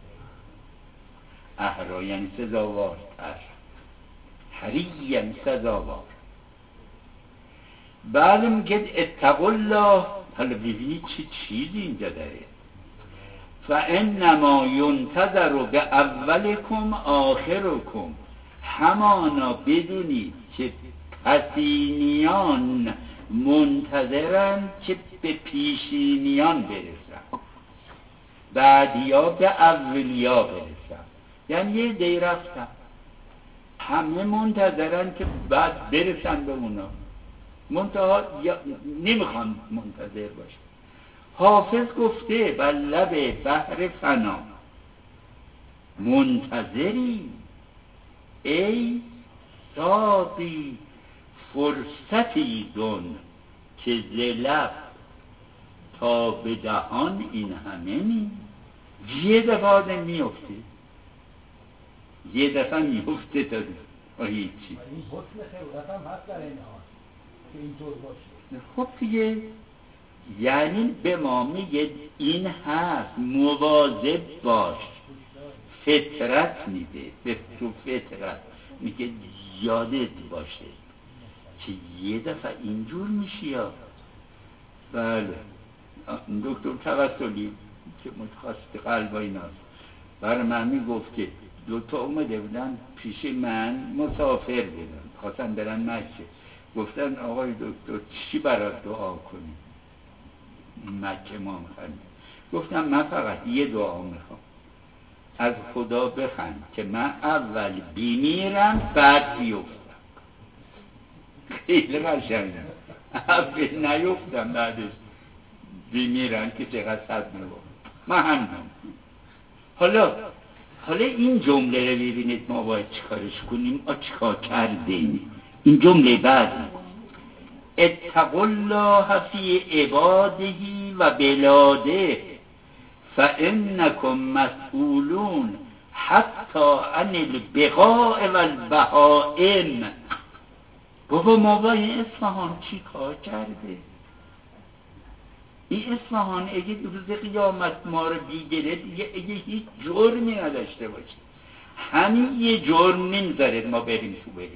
احرا یعنی سزاوارتر، حری یعنی سزاوار. بعد میگه اتقوا الله. حالا ببینید چه چیزی اینجا داره. فانما ینتظر به اولکم آخرکم. همانا بدونید که پسینیان منتظرن که به پیشینیان برسن، بعدیا به اولیا برسن. یعنی یه دی رفتن همه منتظرن که بعد برسن به اونا، منتها نمیخوان منتظر باشن. حافظ گفته بر لب بحر فنا منتظری ای ساقی فرصتی دون که ز لب تا به دهان این همه نی. یه دفعه آدم میفته، یه دفعه میفته تا هیچی. این حسن خیرت هم هست در این حال که اینطور باشه. خب دیگه یعنی به ما میگه این هست مواظب باش، فطرت میده به تو، فطرت میگه یادت باشه که یه دفعه اینجور میشی. یا بله دکتر توسلی که متخصص قلب و ایناست برای من میگفت که دوتا اومده بودن پیش من، مسافر بودن، خواستن برن مکه. گفتن آقای دکتر چی برات دعا کنیم؟ مکه ما میخوایم. گفتم من فقط یه دعا میخوام، از خدا بخوام که من اول بیمیرم بعد بیفتم. خیلی قشنگه، اول نیفتم بعدش بیمیرم که چقدر صد میبود. من هم حالا حالا این جمله رو ببینید ما باید چیکارش کنیم، آ چیکار کردیم. این جمله بعد اتقوا الله فی عباده و بلاده فانکم مسئولون حتی عن البقاء و البهائم. بابا ما با این اصفهان چی کار کرده؟ این اصفهان اگه روز قیامت ما رو بیگره دیگه اگه هیچ جرمی نداشته باشه، همین یه جرم نمیذاره ما بریم تو بهش.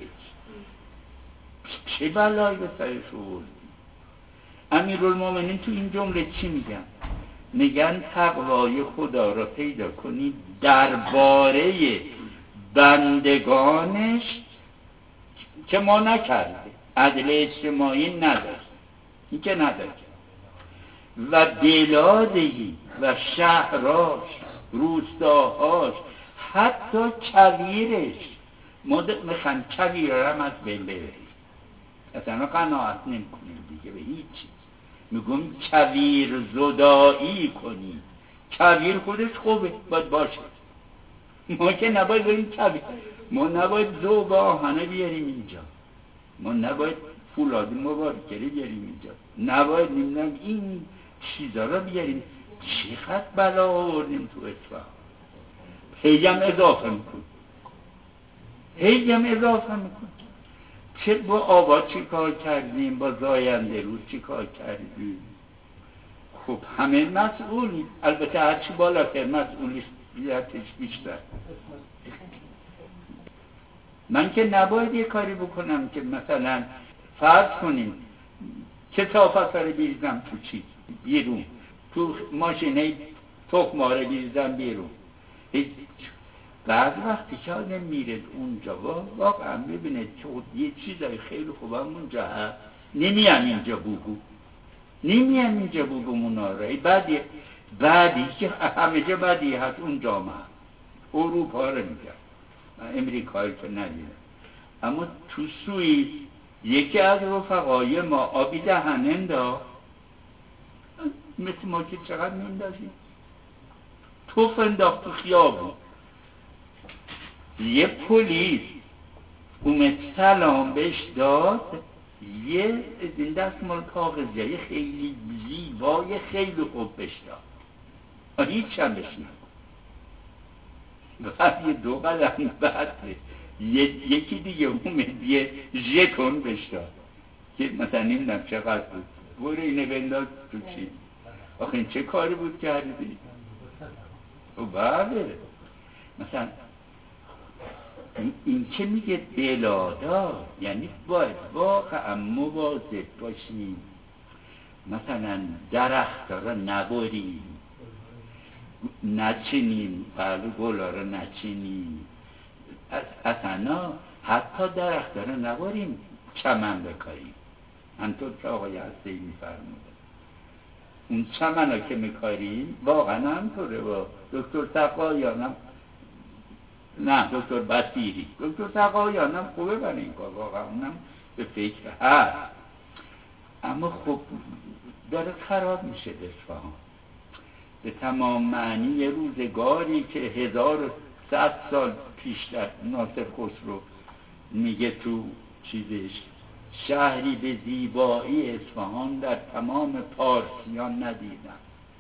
چه بلایی به سرش آوردی؟ امیرالمومنین تو این جمله چی میگن؟ میگن تقوای خدا را پیدا کنید درباره بندگانش که ما نکرده، عدل اجتماعی نداشت، این که نداشت، و بلادهی و شهراش، روستاهاش، حتی کویرش. ما میخوایم کویر هم از بین ببریم، اصلا قناعت نمی کنیم دیگه به هیچ چیز. میگم کویر زدایی کنی، کویر خودش خوبه باید باشه، ما که نباید بریم کویر، ما نباید ذوب آهنه بیاریم اینجا، ما نباید فولاد مبارکری بیاریم اینجا، نباید نمیدونم این چیزا را بیاریم. چقدر بلا آوردیم تو اصفهان. هی هم اضافه میکن، هی هم اضافه میکن. چه با آباد چی کار کردیم، با زاینده روز چی کار کردیم. خب همه مسئولیم، البته هرچی بالاتر مسئولیتش بیشتر. من که نباید یه کاری بکنم که مثلا فرض کنیم کثافت رو بیریزم تو چی بیرون، تو ماشینه تخماره بیریزم بیرون، بعد وقتی که آدم میره اونجا واقعا ببینه که یه چیزای خیلی خوب هم اونجا هست، نمیان اینجا بگو نمیان اینجا بگو مناره بعدی بعدی که همه جا بعدی هست اونجا هم هست. اروپا رو میگم، امریکایی که ندیدم. اما تو سوئیس یکی از رفقای ما آبی دهن انداخت، مثل ما که چقدر میندازیم توف انداخت تو خیابون. یه پلیس اومد سلام بهش داد، یه دستمال کاغذی خیلی زیبای خیلی خوب بهش داد، هیچ هم بهش نداد. بعد یه دو قدم بعد یکی دیگه اومد یه ژتون بهش داد که مثلا نمیدونم چقدر بود، برو اینه بنداز تو چی. آخه این چه کاری بود کردی؟ او بله مثلا این که میگه بلادا، یعنی باید واقعا مواظب باشیم، مثلا درخت را نبریم، نچینیم، بله گلا را نچینیم، اصلا حتی درخت را نبریم، چمن بکاریم. همطور که آقای هسته‌ای میفرمودن اون چمن ها که میکاریم واقعا همطوره. با دکتر تقایان هم نه دکتر بصیری دکتر تقایان هم خوبه برای این کار، واقعا اونم به فکر هست. اما خب داره خراب میشه اصفهان به تمام معنی. یه روزگاری که هزار و صد سال پیشتر ناصر خسرو میگه تو چیزش شهری به زیبایی اصفهان در تمام پارسیان ندیدم.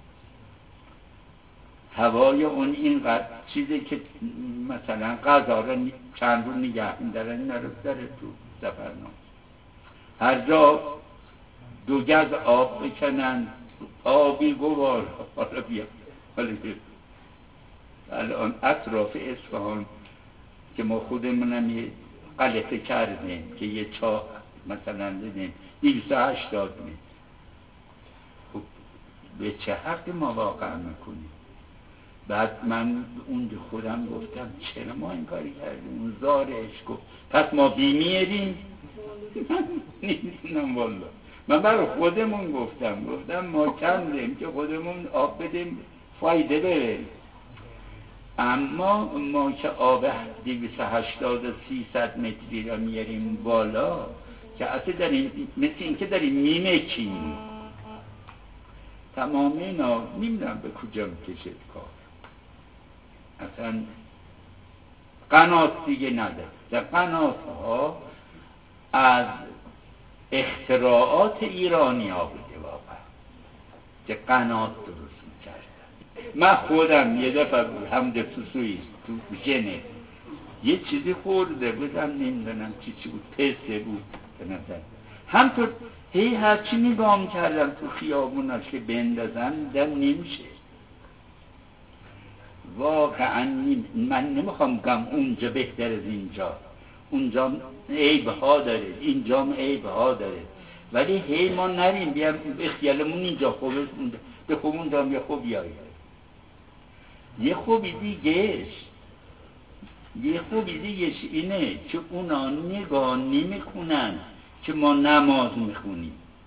هوای اون اینقدر چیزی که مثلا غذا را چند رو نگه می‌دارن نرفتره تو سفرنامه، هر جا دو گز آب بکنن آبی گوار. حالا بیا حالا بیا الان اطراف اصفهان که ما خودمونم یه غلطه کردیم که یه چاه مثلا دیدیم دویست و هشتاد متر. خب به چه حقی ما واقعا میکنیم؟ بعد من اون خودم گفتم چرا ما این کاری کردیم؟ اون زارش گفت پس ما بیمیریم. نمیدونم والا، من برای خودمون گفتم گفتم ما کندیم که خودمون آب بدیم فایده بریم. اما ما که آب دویست و هشتاد و سیصد متری را میاریم بالا که اصلا داریم مثل این که داریم میمکیم. تمام اینا نمیدونم به کجا میکشد کار. اصلا قنات دیگه نداره. در قنات ها از اختراعات ایرانی ها بوده واقعا که قنات درست میکردن. من خودم یه دفعه هم در تو سوئیس تو ژنو یه چیزی خورده بودم، نمیدونم چی چی بود، پسته بود به نظر. همطور هی هرچی نگاه میکردم تو خیابون که بندازن در نمیشه. واقعا من نمیخوام بگم اونجا بهتر از اینجا، اونجا عیب ها داره اینجا عیب ها داره، ولی هی ما نریم بیام اختیالمون اینجا خوبه به خوب اونجا یه خوبی هایی یه خوبی دیگهش یه خوبی دیگهش اینه که اونا نگاه نمی کنن که ما نماز میخونیم.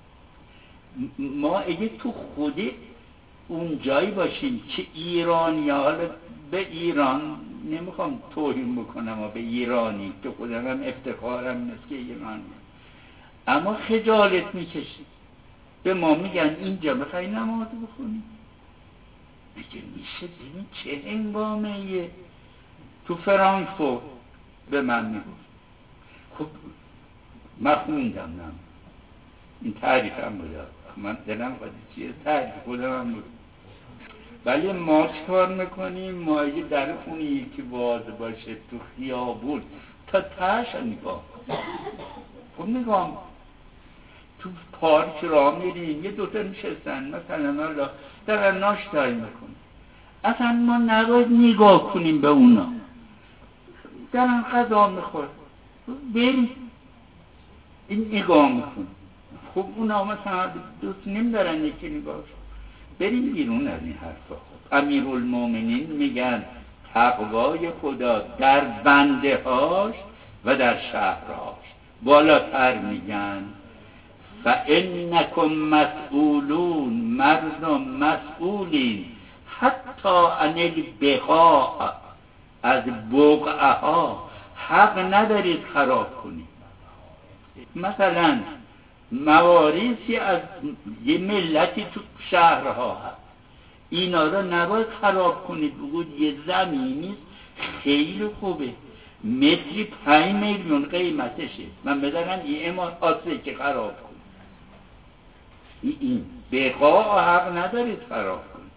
ما اگه تو خود اون جایی باشیم که ایرانی ها، به ایران نمیخوام توهین بکنم و به ایرانی که خودم هم افتخارم مثل ایرانی، اما خجالت میکشید به ما میگن اینجا بخوای نماز بخونی. میگه میشه ببین چه هنگامه یه تو فرانکفورت به من میگفت. خب من خوندم نم این تعریف هم بوده، من دلم قدی چیه تعریف خودم هم بود. ولی ما چکار میکنیم؟ ما اگه در خونه یکی باز باشه تو خیابون تا تاش نگاه خب نگاه تو پارک را میریم یه دوتا نشستن مثلا الله دارن ناشتایی میکنن، اصلا ما نباید نگاه کنیم به اونا، دارن غذا میخورن بریم این نگاه میکنن. خب اونا مثلا دوست نمیدارن یکی نگاه بریم بیرون از این حرفا. امیرالمومنین میگن تقوای خدا در بنده هاش و در شهرهاش. بالاتر میگن فانکم مسئولون، مردم مسئولین حتی عن البقاع، از بقعه ها حق ندارید خراب کنید. مثلا مواریثی از یه ملتی تو شهرها هست، اینا رو نباید خراب کنید. بگوید یه زمینی خیلی خوبه، متری پنج میلیون قیمتشه، من بدارم یه امارات که خراب کنید. این بقا حق ندارید خراب کنید.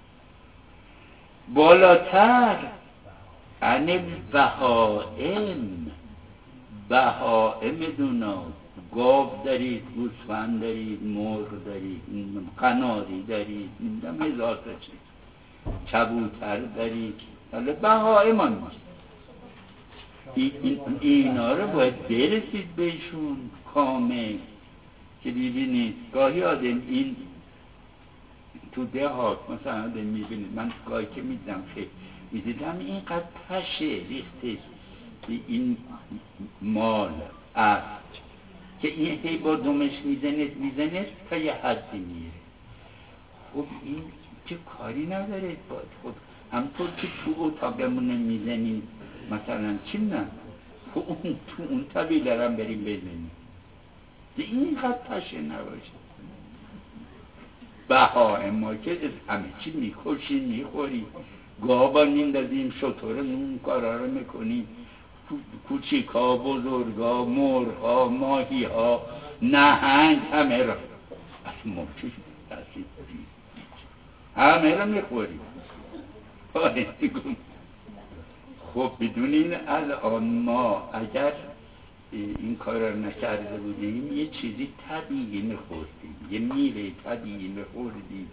بالاتر عن البهائم، بهائم دونا، گاو دارید، گوسفند دارید، مرغ دارید، قناری دارید، نمیدونم هزار تا چیز، کبوتر دارید، حالا بهائمان میشه. این اینا رو باید برسید بهشون کامل، که ببینید گاهی آدم این تو دهات مثلا آدم میبینید، من گاهی که میدم خیلی میدیدم اینقدر پشه ریخته این مال است که این هی با دومش میزنید میزنید تا یه حدی میره. خب این چه کاری نداره باید. خب همطور که تو اتاقمونه میزنید مثلا چی نه، خب اون تو اون طبیله هم بریم بزنید، اینقدر پشه نباشه. بهائم ما که همه چی میکشیم میخوریم، گاوا میندازیم، شترمون کارا رو میکنیم، کوچیک ها، بزرگ ها، مرغ ها، ماهی ها، نهنگ، همه را ما چی دستید همه را میخوریم. خب بدونین الان ما اگر این کار را نکرده بودیم یه چیزی طبیعی میخوردیم، یه میوه طبیعی میخوردیم،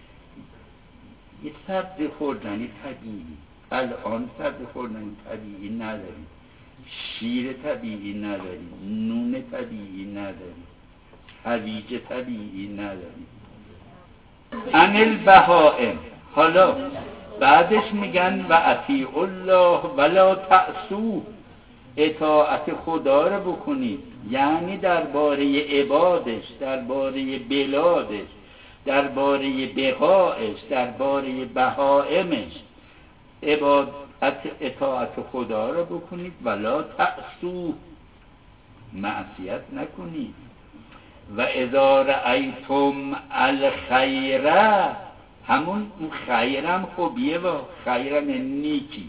یه سبز خوردنی طبیعی. الان سبز خوردنی طبیعی نداریم، شیر طبیعی نداریم، نون طبیعی نداریم، هویج طبیعی نداریم. عن البهائم. حالا بعدش میگن و اطیعوا الله ولا تعصوه، اطاعت خدا رو بکنید، یعنی درباره عبادش، درباره بلادش، درباره بقایش، درباره بهائمش عبادت اطاعت خدا رو بکنید. ولا تعصوه، معصیت نکنید. و اذا رأیتم الخیر، همون خیرم خوبیه و خیرم نیکی،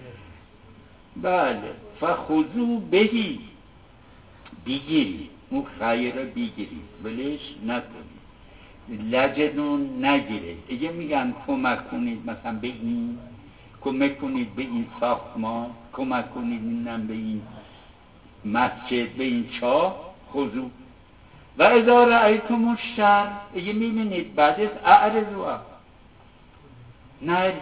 بله، فخذوا بهی، بگیرید اون خیر رو بگیرید، ولش نکنید، لجنون نگیره. اگه میگن کمک کنید مثلا به این، کمک کنید به این ساختمان، کمک کنید اینم به این مسجد، به این چاه، خذوا. و اذا رأیتم الشر، اگه میبینید بعدش اعرضوا، نه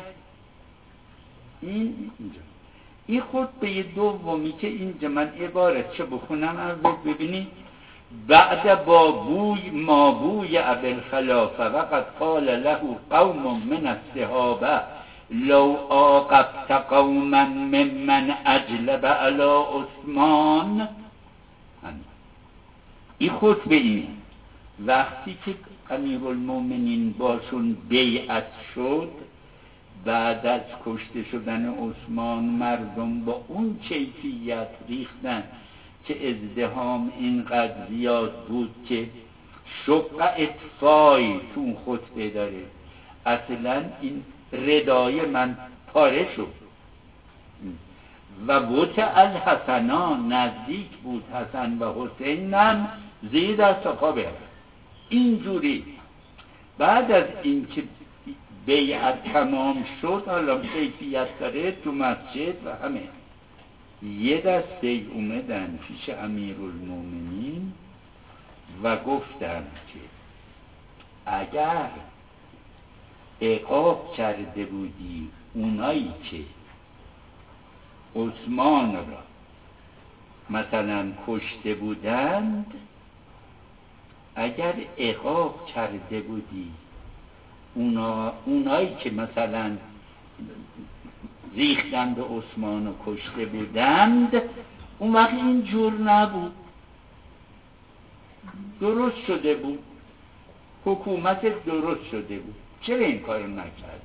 این اینجا این خود به یه دومی که اینجا من عبارت چه بخونم از ببینید. بعد با بوی ما بوی ابوالخلافه وقد قال له قوم من الصحابه لو عاقبت قوما ممن اجلب علی عثمان. این خطبه این وقتی که امیرالمومنین باشون بیعت شد، بعد از کشته شدن عثمان مردم با اون کیفیت ریختن که ازدحام اینقدر زیاد بود که شق اطفای تو اون خطبه داره، اصلا این ردای من پاره شد. و بوت الحسنان، نزدیک بود حسن و حسینم زید از صحابه. اینجوری بعد از این که بیعت تمام شد، حالا کیفیت داره تو مسجد و همه، یه دسته اومدن پیش امیرالمومنین و گفتن که اگر عقاب کرده بودی اونایی که عثمان را مثلا کشته بودند، اگر عقاب کرده بودی اونا اونایی که مثلا ریختند و عثمان و کشته بودند، اون وقت این جور نبود، درست شده بود، حکومت درست شده بود. چرا این کارو نکرد؟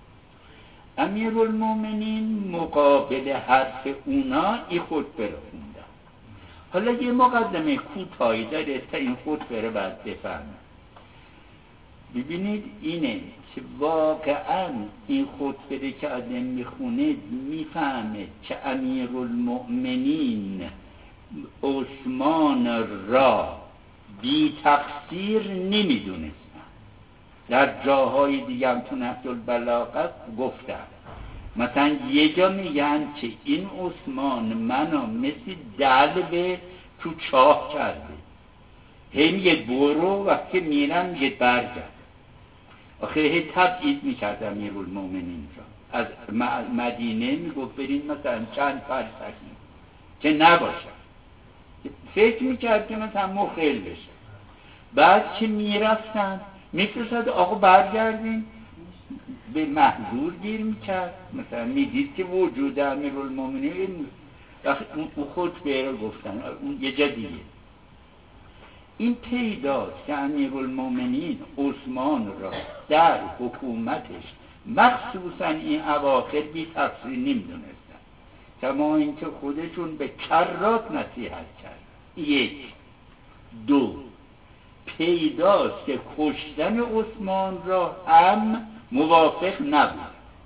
امیرالمومنین مقابل حرف اونا این خطبه رو خوندن. حالا یه مقدمه کوتاهی داره تا این خطبه رو بعد بفهمم. ببینید اینه که واقعا این خطبه که آدم میخونه میفهمه که امیرالمؤمنین عثمان را بی تقصیر نمیدونستن. در جاهای دیگه هم تو نهج البلاغه گفتن، مثلا یه جا میگن که این عثمان منو مثل دلو تو چاه کرده، هی میگه برو، وقتی میرم میگه برگرد. آخه هی تبعید میکرد امیرالمومنین را از مدینه، میگفت برین مثلا چند فرسخی که نباشن، فکر میکرد که مثلا مخل بشه. بعد که میرفتن میفرستد آقا برگردین، به محضور گیر میکرد. مثلا میدید که وجود امیرالمومنین، اون خطبه رو گفتن اون یه جا دیگه. این پیداست که امیرالمومنین عثمان را در حکومتش مخصوصا این اواخر بی تقصیر نمیدونستن، کما اینکه خودشون به کرات نصیحت کرد. یک. دو، پیداست که کشتن عثمان را هم موافق نبود.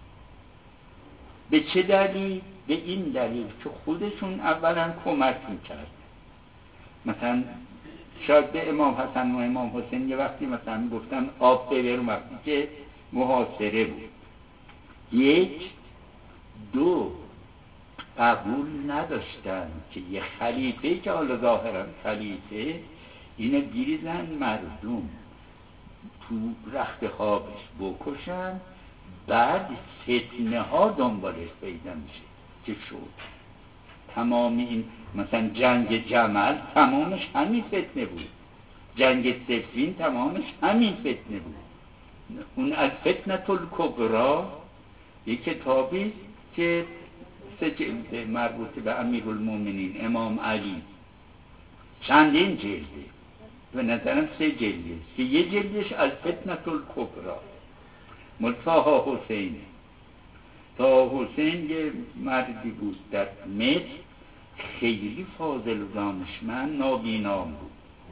به چه دلیل؟ به این دلیل که خودشون اولا کمک میکرد. مثلا شاید به امام حسن و امام حسین یه وقتی مثلا گفتن آب ببرون، وقتی که محاصره بود. یک. دو، قبول نداشتن که یه خلیفه که حالا ظاهرا خلیفه اینه گیریزن مردم تو رخت خوابش بکشن، بعد فتنه ها دنبالش پیدا میشه که شد. تمام این مثلا جنگ جمل تمامش همین فتنه بود، جنگ صفین تمامش همین فتنه بود. اون از فتنة الکبری یک کتابی که سه جلد مربوط به امیرالمومنین امام علی، چندین جلده، به نظرم سه جلده که یه جلدش از فتنة الکبری مال طه حسینه. طه حسین یه مردی بود در مصر، خیلی فاضل و دانشمند، نابینام بود،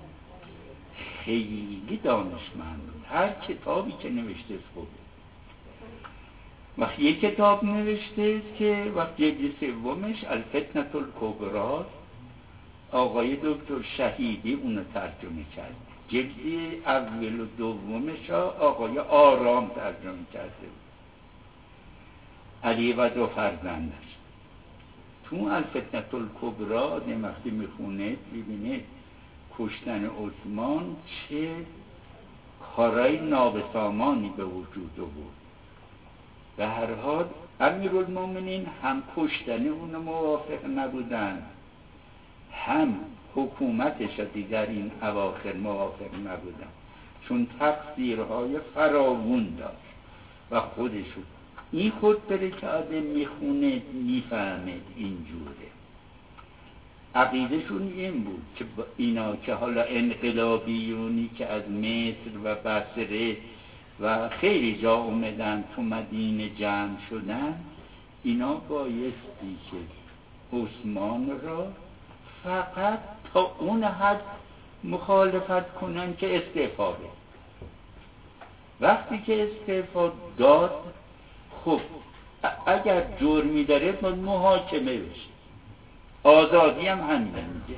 خیلی دانشمند بود. هر کتابی که نوشته خوبه. وقتی یک کتاب نوشته که وقتی جلد سومش الفتنة الکبری، آقای دکتر شهیدی اونو ترجمه کرد. جلد اول و دومش آقای آرام ترجمه کرده بود، علی و دو فرزندش. تو الفتنة الکبری آدم وقتی میخونه ببینه کشتن عثمان چه کارای نابسامانی به وجود آورد. به هر حال امیرالمومنین هم کشتن اونو موافق نبودن، هم حکومتش دیگر این اواخر موافق نبودن، چون تقصیرهای فراوون داشت و خودشون این خود بره که آدم میخونه میفهمد اینجوره. عقیدشون این بود که اینا که حالا انقلابیونی که از مصر و بصره و خیلی جا اومدن تو مدینه جمع شدن، اینا بایستی که عثمان را فقط تا اون حد مخالفت کنن که استعفا بده. وقتی که استعفا داد، خب اگر جرمی داره باید محاکمه بشه. آزادی هم همینه میگه.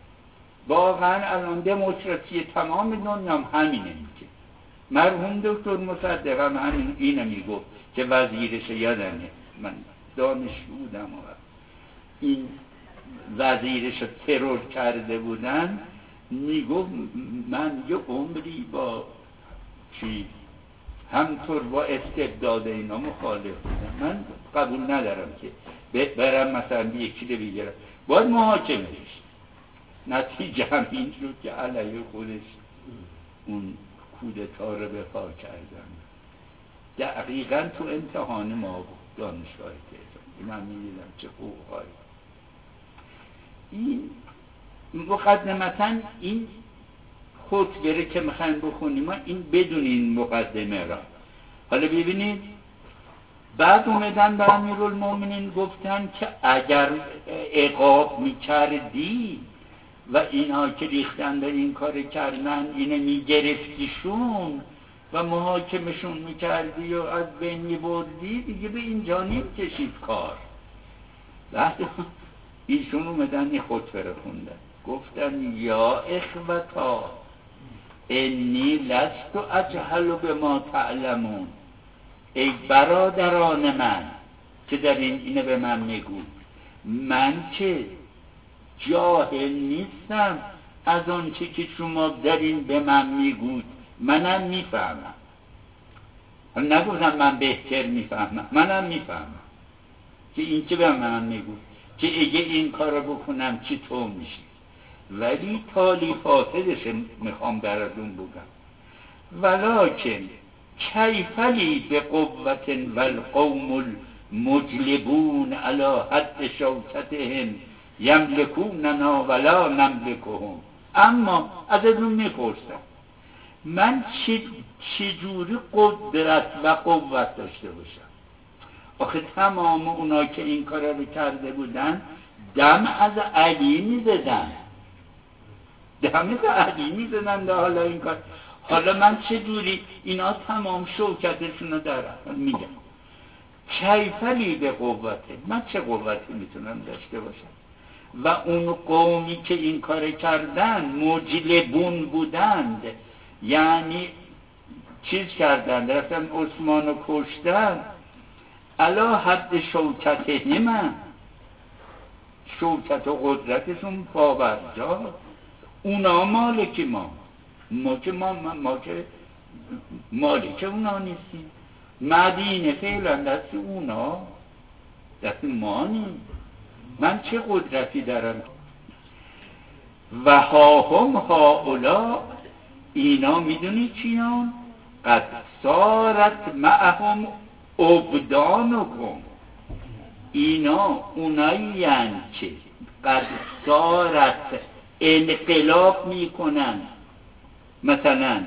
واقعا الان دموکراسی تمام دنیا هم همینه میگه. مرحوم دکتر مصدق هم همین اینه میگفت که وزیرش یادمه، من دانشجو بودم و این وزیرش ترور کرده بودن، میگفت من یه عمری با چی همطور با استبداد اینا مخالف بودم، من قبول ندارم که برم مثلا یکی رو بگیرم، باید محاکمه بشه. نتیجه همین شد که علیه خودش اون کودتا رو به پا کردن. دقیقا تو امتحان ما بود. دانشگاه تهران. من می‌دیدم چه حقوق‌هایی. این مقدمتاً این خطبه که میخوایم بخونیم ما این بدون این مقدمه را. حالا ببینید بعد اومدن به امیرالمومنین گفتن که اگر عقاب میکردی و اینا که ریختن در این کار کردن اینه میگرفتیشون و محاکمشون میکردی و از بین میبردی، دیگه به اینجا نمیکشید کار. بعد ایشون اومدن این خطبه رو خوندن، گفتن یا اخوتا انی لست اجهل بما تعلمون، ای برادران من که در این اینه به من میگو، من که جاهل نیستم از آن چه که شما در این به من میگوید، منم میفهمم. نگفتم من بهتر میفهمم، منم میفهمم که این که به من میگوید که اگه این کار رو بکنم چطور میشه. ولی تالی فاسدش میخوام براتون بگم. ولکن کیفلی به قوت والقوم المجلبون علی حد شوکتهم یملکوننا ولا نملکهم. اما ازتون میپرسم من چجوری قدرت و قوت داشته باشم؟ آخه تمام اونا که این کار رو کرده بودن دم از علی میزدن، دم از علی میزدن در حالا این کار. حالا من چجوری اینا تمام شوکتشون رو دارن؟ میگم کیفلی به قوته، من چه قوتی میتونم داشته باشم؟ و اون قومی که این کار کردن مجلبون بودند، یعنی چیز کردن، رفتن عثمانو کشتن علا حد شوکته من، شوکت و قدرتشون پابرجا. اونا مالک ما، ما که ما, ما, ما که مالک اونا نیستیم. مدینه فعلا دست اونا، دست ما نیم. من چه قدرتی دارم؟ و ها هم ها اولا، اینا میدونی چیان؟ قد سارت معهم عبدانکم، اینا اونایی هن که قد سارت انقلاب میکنن، مثلا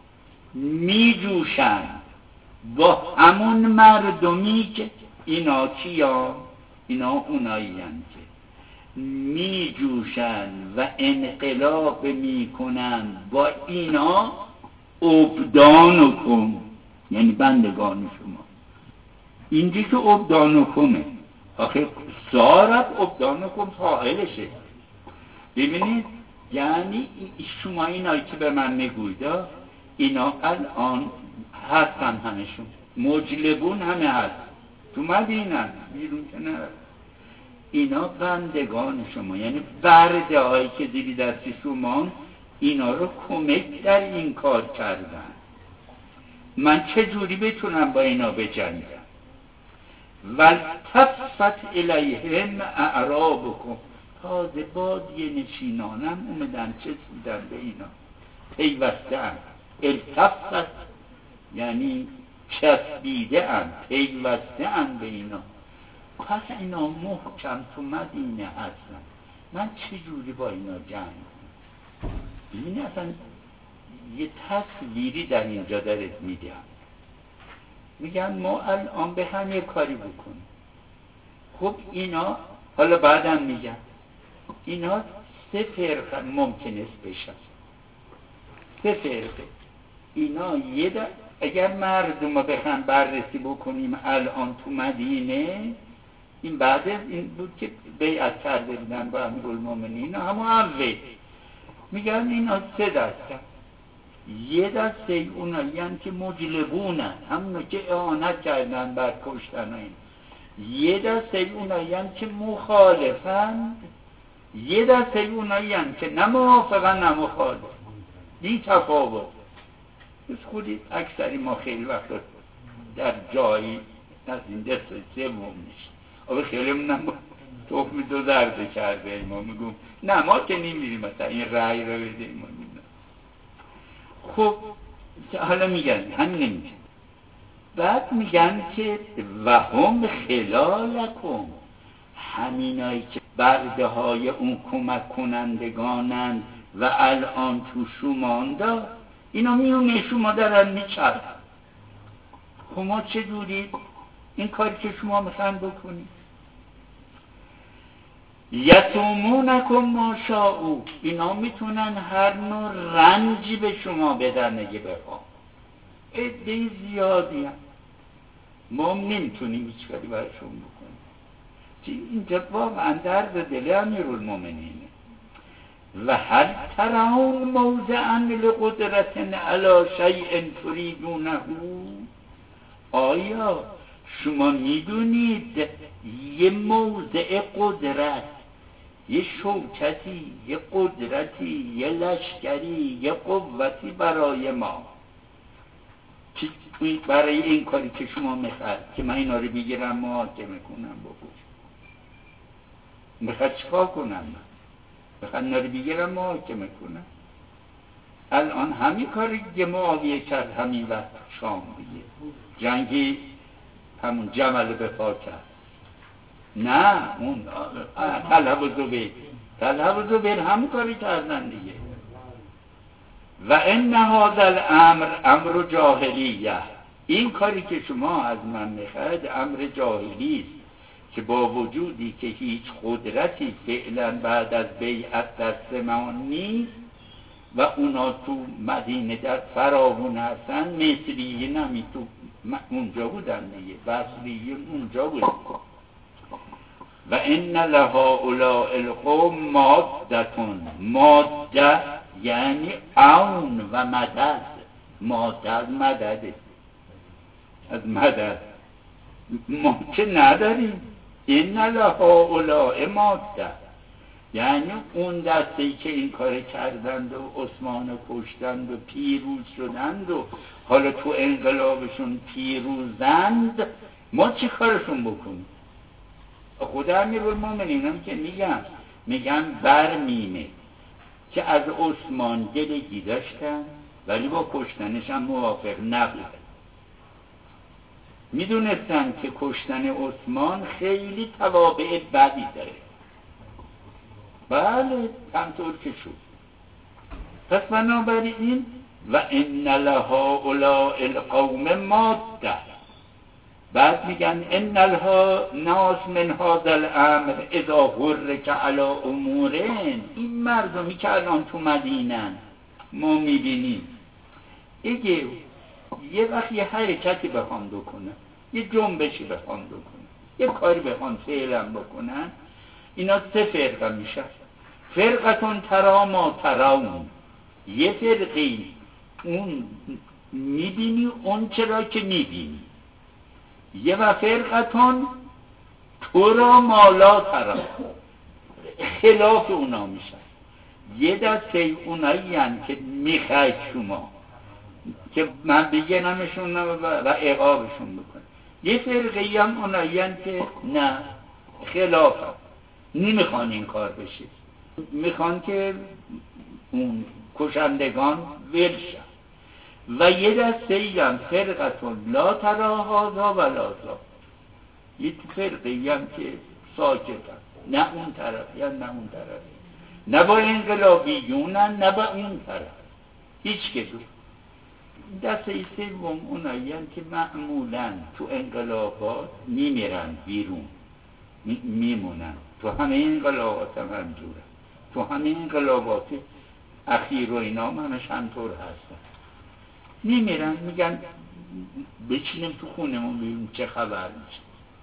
میجوشن با همون مردمی که اینا کیا؟ اینا اونایی هن که میجوشن و انقلاب میکنن با اینا عبدانکم، یعنی بندگان شما. اینجی که عبدانکمه، آخه سارت عبدانکم فاعلشه. ببینید یعنی شما اینایی که به من میگوید اینا الان هستن، همشون مجلبون همه هست تو مدینه، بیرون که نه. اینا بندگان شما، یعنی برده هایی که دیدی دستی شما اینا رو کمک در این کار کردن. من چه جوری بتونم با اینا بجنگم؟ والتفت الیهم اعرابکم، تازه بادیه نشینانم اومدن چه دیدن به اینا پیوستن. التفت یعنی چسبیده ان، پیوسته ان به اینا. پس اینا محکم تو مدینه هستن، من چجوری با اینا جنگ کنم؟ ببینی اصلا یه تصویری در اینجا دارت میدم. میگن ما الان به هم یه کاری بکنیم. خب اینا حالا بعدم میگن اینا سه فرقه ممکنست بشن، سه فرقه. اینا یه در... اگر مردم رو بخوام بررسی بکنیم الان تو مدینه، این بعد این بود که بیعت کرده بودن با امیرالمومنین، همون اول میگن اینا سه دستن. یه دسته اونایی هستن که مجلبونن، همونو که اعانت کردن بر کشتن این. یه دسته اونایی هستن که مخالفن، یه دسته اونایی هستن که نه موافقن نه مخالف، بی تفاوت. بس خودی اکثری ما خیلی وقت در جایی از این دست سوم میشه. آبه خیلی منم تخمی دو درده کرده، ما میگم نه ما که نمیریم مثلا این رأی رو بدیم. ما میگم خب حالا میگن همین نمیگن. بعد میگن که و هم خلالکم، همینایی که برده های اون کمک کنندگانند و الان تو شمانده، اینا میونه شما دارن میچرد. خب ما چه جوری این کاری که شما میخواین بکنید؟ یتومونکم ما شاءوا، اینا میتونن هر نوع رنجی به شما بدن اگه بخوام. عده زیادی هم ما نمیتونیم هیچ کاری برشون بکنیم. اینجا واقعا درد دل امیرالمومنینه. و هل ترون موضعا لقدرت علی شیء تریدونه، آیا شما میدونید یه موضع قدرت، یه شوکتی، یه قدرتی، یه لشکری، یه قوتی برای ما که برای این کاری که شما میخواد که من اینا رو بگیرم محاکمه کنم بگو میخواد چیکار کنم؟ من میخواد اینا رو بگیرم محاکمه کنم. الان همین کاری که معاویه کرد همین وقت شام دیگه، جنگی همون جمل به پا کرد. نه اون طلحه و زبیر طلحه و زبیر همون کاری کردن دیگه. و ان هذا الامر امر جاهلیه، این کاری که شما از من میخواید امر جاهلی است که با وجودی که هیچ قدرتی فعلا بعد از بیعت دست ما نیست و اونا تو مدینه در فراوون هستن، مصریین همی تو اونجا بودن دیگه، بصریین اونجا بودن. و ان لهؤلاء القوم مادتون، ماده یعنی عون و مدد، ماده از مدده، از مدد ما که نداریم. ان لهؤلاء ماده یعنی اون دسته که این کار کردند و عثمان کشتند و پیروز شدند و حالا تو انقلابشون پیروزند، ما چی کارشون بکنیم؟ خدا امیرالمومنین هم که میگم میگم برمیمه که از عثمان دلگی داشتن ولی با کشتنش هم موافق نبودن. میدونستن که کشتن عثمان خیلی توابع بدی داره. بله همطور که شد. پس بنابراین و ان لهؤلاء القوم ماده، بعد میگن ان الناس من هذا الامر اذا حرک علی امورین، این مردمی که الان تو مدینن ما میبینیم اگه یه وقت یه حرکتی بخوان بکنن، یه جنبشی بخوان بکنن، یه کاری بخوان فعلا بکنن، اینا سه فرقه میشن. فرقتون ترا ما تراون، یه فرقی اون میبینی اون چرا که میبینی، یه و فرقتون تو را مالا ترا، خلاف اونا میشن. یه دسته اونایی هن که میخواید شما که من بگنمشون و عقابشون بکنم. یه فرقی هم اونایی هن که نه، خلاف هم نمیخوان این کار بشه، میخوان که اون کشندگان ولشن. و یه دسته هم فرقتون لا تراهازا و لازا، یه فرقی هم که ساکتن، نه اون طرفی هم نه اون طرفی، نه با انقلابیونن نه با اون طرف، هیچ که دو. دسته سوم اونایی هم که معمولا تو انقلابات میمیرن بیرون، میمونن تو همه انقلابات هم همجورن، تو همه انقلابات اخیر و اینا همش همطور هستن، میمیرن، میگن بچینیم تو خونمون ببینیم چه خبر میشه.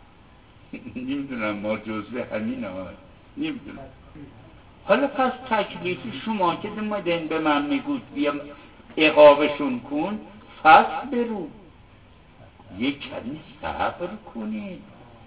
نمیدونم ما جزء همین ها نمیدونم. حالا پس تکلیف شما که دمادین به من میگود بیام عقابشون کن، فصل برو یک کمی صبر کنید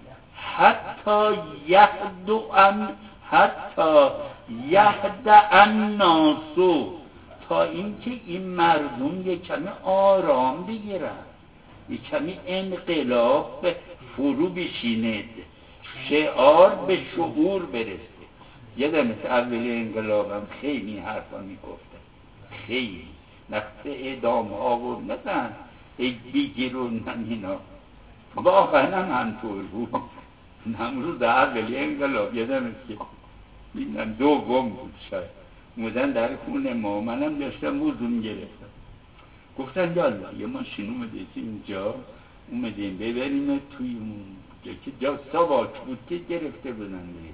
حتی یهدو ان حتی یهد الناسو، تا اینکه این مردم یک کمی آرام بگیرن، یک کمی انقلاب فرو بشیند، شعار به شعور برسه. یه مثل اول انقلابم خیلی حرفا میگفتن، خیلی نقصه اعدام ها و نزن بگیرونن اینا. واقعا هم همطور بود. نمرود عقلی انقلاب یادم که میدن دوم بود شاید موزن در خونه ما، منم داشتم وزون گرفتم، گفتن یالا یه ماشین اومده اینجا، اومدیم ببریم توی اون که جا ساواک بود که گرفته بودن دیگه.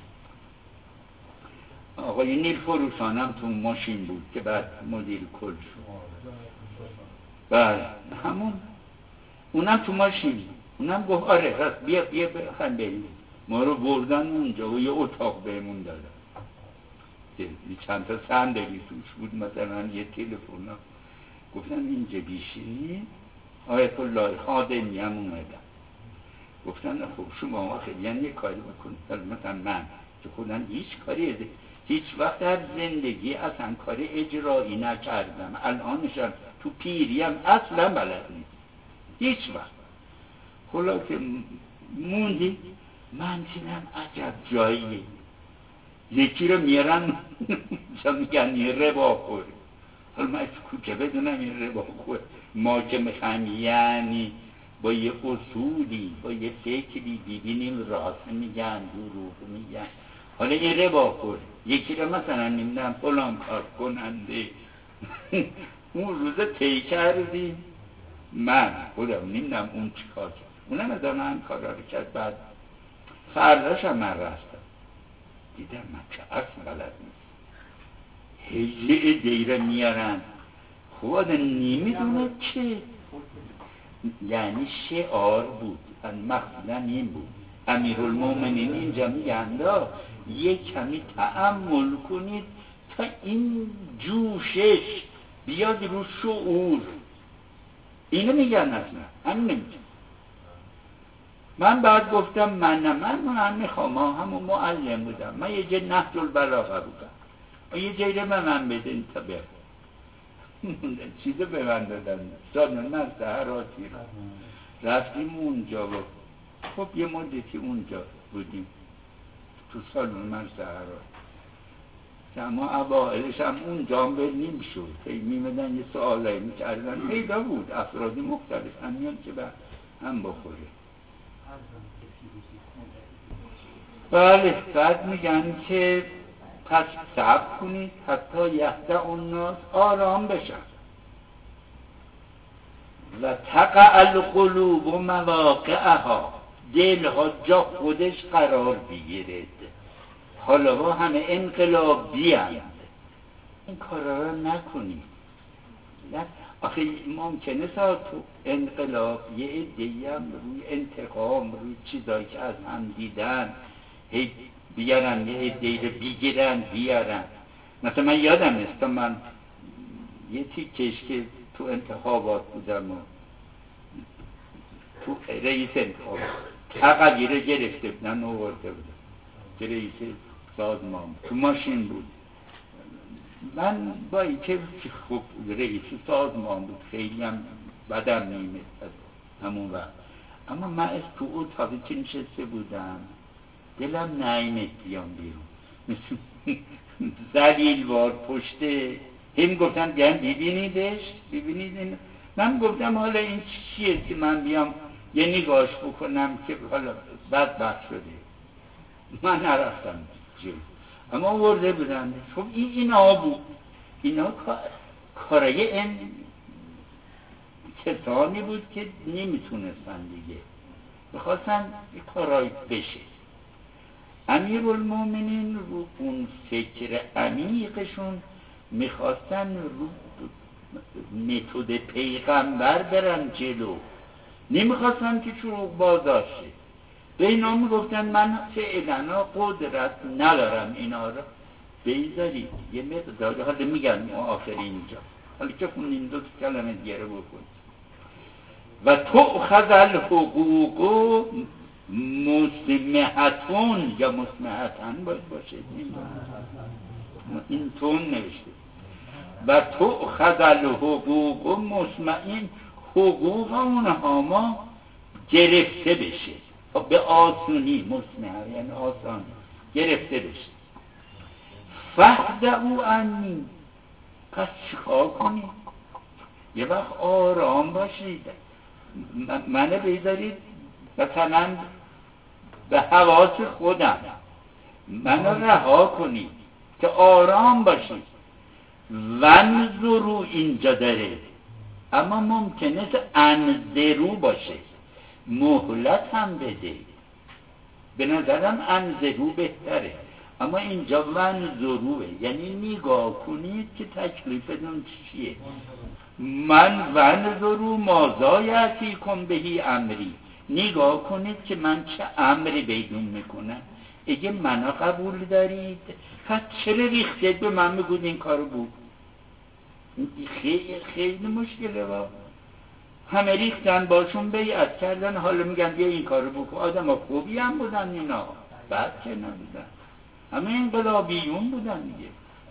آقای نیل فروشان هم تو ماشین بود که بعد مدیر کل شد. بله همون اونم تو ماشین، اونم گفت آره راست بیا بیا بخن بریم. ما رو بردن اونجا و یه اتاق بهمون دادن، چند تا صندلی توش بود، مثلا یه تلفن ها. گفتن اینجا بیشینی، آیت الله خادمی هم اومدن، گفتن خب شما خیلی یعنی یه کاری بکنید. مثلا من که خودم هیچ کاری هیچ وقت در زندگی اصلا کار اجرایی نکردم، الانشم تو پیریم اصلا بلد نیست هیچ وقت. خلا که موندی من دیدم عجب جاییه، یکی رو میرن چه میگن یه ربا خوره. حالا من که بدونم یه ربا خوره، ما که میخوایم یعنی با یه اصولی با یه فکری ببینیم راست میگن دروغ میگن. حالا یه ربا خوره یکی رو مثلا نمیدونم فلان کار کننده اون روزه طی کردیم، من خودم نمیدونم اون چی کار کرد، اونم ادامه هم کار رو کرد. بعد فرداش هم من رفتم دیدم من که اصلا بلد نیست، هیچه دیره میارن خود نمیدونه چه، یعنی شعار بود مخصوصا این بود امیرالمومنین اینجا میگنده یه کمی تأمل کنید تا این جوشش بیاد رو شعور. اینو میگن اصلا همین نمیگن. من بعد گفتم من نه من من میخوام همون معلم بودم، من یه جه نهج البلاغه بودم و یه جه به من بدین تا برم چیزو به من دادن سالن من سهراتی رفتیم اونجا و خب یه مدتی اونجا بودیم تو سالن من سهراتی. اما اوائلش هم اونجا هم برنیم شد که میمدن یه سوالایی میکردن، پیدا بود افرادی مختلف هم میان که به هم بخوره. بله بعد میگن که پس صبر کنید حتی یهدأ الناس آرام بشن و تقع القلوب و مواقعها، دلها جا خودش قرار بگیرد. حالا همه انقلابی هست، این کارا را نکنید. آخه ممکنه تا تو انقلاب یه عده‌ای هم روی انتقام روی چیزایی که از هم دیدن هی بیارن یه عده‌ای رو بگیرن بیارن. مثلا من یادم است من یه تیکش که تو انتخابات بودم و تو رئیس انتخابات تقلیه رو گرفته بودن و ورده بودم که رئیس سازمان تو ماشین بود. من با اینکه خوب رئیس سازمان بود خیلی هم بدم نیمه همون وقت، اما من از تو اتاقی که نشسته بودم دلم نیمه بیام بیرون مثل زلیلوار پشته هم گفتن بیان ببینیدش ببینید این. من گفتم حالا این چیه که من بیام یه نگاش بکنم که حالا بدبخت شده. من نرفتم جلو اما ورده بودم. خب این اینا بود، اینا کارای این کسانی بود که نمیتونستن دیگه بخواستن کارای بشه. امیرالمومنین رو اون فکر عمیقشون میخواستن رو متد پیغمبر برن جلو، نمیخواستن که چروغ بازار شه. به اینا میگفتن من فعلا قدرت ندارم اینا رو بیزارید یه مقدار. حالا میگن آخر اینجا حالا که خونین دو کلمه دیگه رو بکن و تؤخذ الحقوق مسمحتون یا مسمحتن باید باشه این تون نوشته و تؤخذ الحقوق مسمحین، حقوق اونها ما گرفته بشه به آسونی، مسمح یعنی آسان گرفته بشه. فهدعوا عنی، پس چیکار کنی؟ یه وقت آرام باشید، منو بیدارید مثلا به حواس خودم، منو رها کنید که آرام باشید. ونظرو اینجا داره، اما ممکنه انظرو باشه، مهلت هم بده. به نظرم انظرو بهتره، اما اینجا ونظروه، یعنی نگاه کنید که تکلیفتون چیه. من ونظرو ماذا یأتیکم بهی امری، نگاه کنید که من چه امری بیدون میکنم. اگه منو قبول دارید پس چرا ریختید به من میگوید این کارو بود؟ خیلی خیلی مشکله با همه ریختن باشون بیعت کردن، حالا میگن بیا این کارو بکن. آدم ها خوبی هم بودن اینا، بد که نبودن، همه انقلابیون بودن دیگه.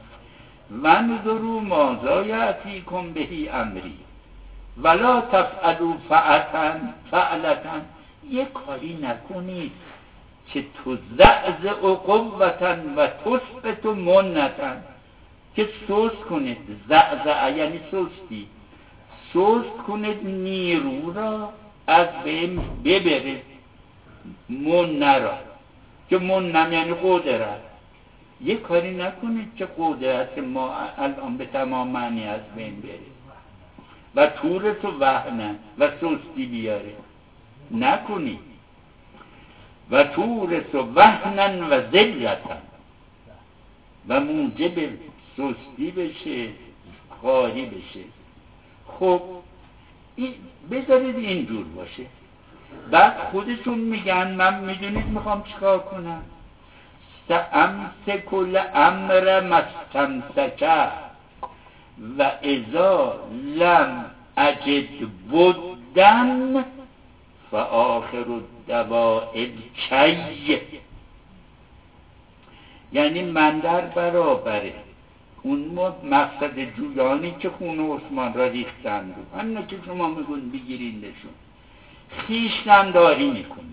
ونظروا ماذا یأتیکم بهی امری ولا تفعلوا فعلتن فعلتن، یه کاری نکنید که تو زعزع قوتن و تثبت منتن، که سوست کنید. زعزع یعنی سستی، سوست کنید نیرو را از بین ببرید، من را که منم یعنی قدرت. یه کاری نکنید که قدرت ما الان به تمام معنی از بین بره و طورت و وهنن و سستی بیاره، نکنید. و طورت و وهنن و ذلتن، و موجب سستی بشه، خاری بشه. خب این بذارید اینجور باشه. بعد خودشون میگن من میدونید میخوام چیکار کنم، سأمسک الامر مستمسکه و اذا لم اجد بدن فآخر الدواء الکی، یعنی من در برابر اون مقصد جویانی که خون عثمان را ریختن رو، همینه که شما میگون بگیریندشون، خیشتن داری میکنم.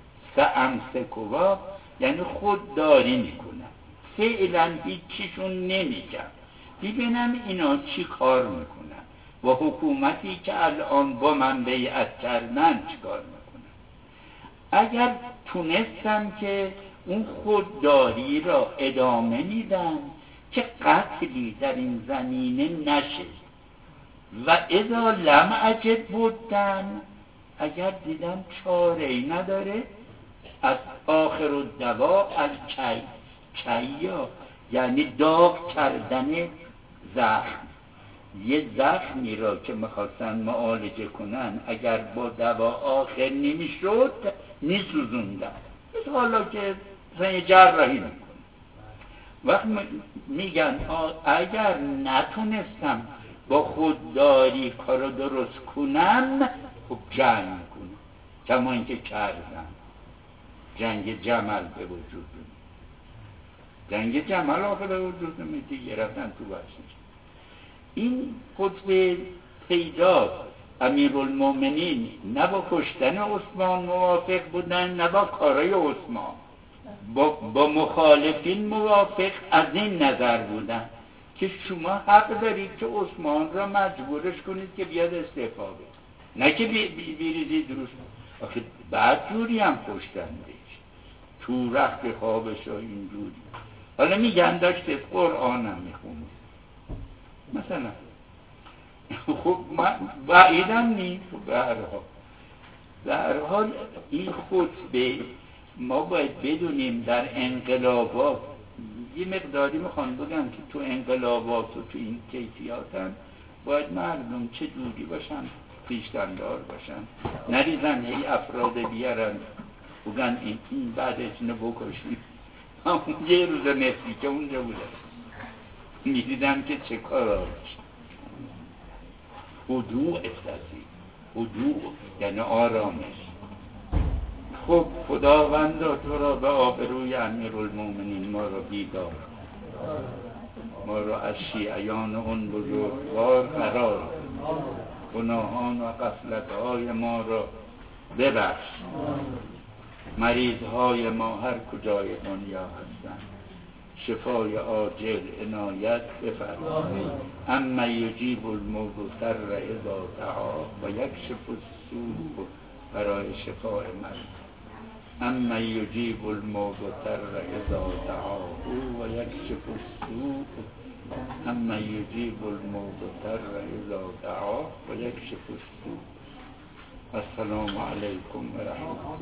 سأمسکوا یعنی خود داری میکنم، فعلا هیچیشون نمیگم، ببینم اینا چی کار میکنن و حکومتی که الان با من بیعت کردن چی کار میکنن. اگر تونستم که اون خودداری را ادامه میدن که قتلی در این زمینه نشه، و اذا لم اجد بودن، اگر دیدم چاره ای نداره، از آخر الدوا از کی کیا یعنی داغ کردن زخم. یه زخمی را که میخواستن معالجه کنن اگر با دوا آخر نمیشد میسوزوندن، مثل حالا که مثلا جراحی میکنن. وقت میگن اگر نتونستم با خودداری کارو درست کنم، خب جنگ میکنم، کما اینکه کردم. جنگ جمل به وجود میاد، جنگ جمل آخه به وجود میاد دیگه، رفتن تو بحثش. این خطبه پیدا امیرالمومنین نه با کشتن عثمان موافق بودن، نه با کارای عثمان، با, با مخالفین موافق از این نظر بودن که شما حق دارید که عثمان را مجبورش کنید که بیاد استعفا بده، نه که بیریزید روش. آخه بعد جوری هم کشتن دیش، تو رخت خوابش و این جوری. حالا میگن داشته قرآن هم میخونه مثلا. خب من بعیدم نیست. به هر حال در حال این خطبه ما باید بدونیم در انقلابات یه مقداری میخوان بگم که تو انقلابات و تو این کیفیاتن باید مردم چه جوری باشن، پیشتندار باشن، نریزن هی افراد بیارن بگن این, این بعدش اینو بکشید. همون یه روز نفتی که اونجا بوده میدیدم که چه کار آرش هدوء افتازی، هدوء یعنی آرامش. خب خداوند تو را به آبروی امیرالمومنین ما را بیدار، ما را از شیعیان اون بزرگوار قرار، گناهان و غفلت‌های ما را ببخش، مریضهای ما هر کجای دنیا هستند شفای عاجل عنایت بفرمایید. اما یجیب المضطر اذا دعا و یکشف السوء برای شفای مرد. اما یجیب المضطر اذا دعا و یکشف السوء. اما یجیب المضطر اذا دعا و یکشف السوء. السلام علیکم و رحمت الله.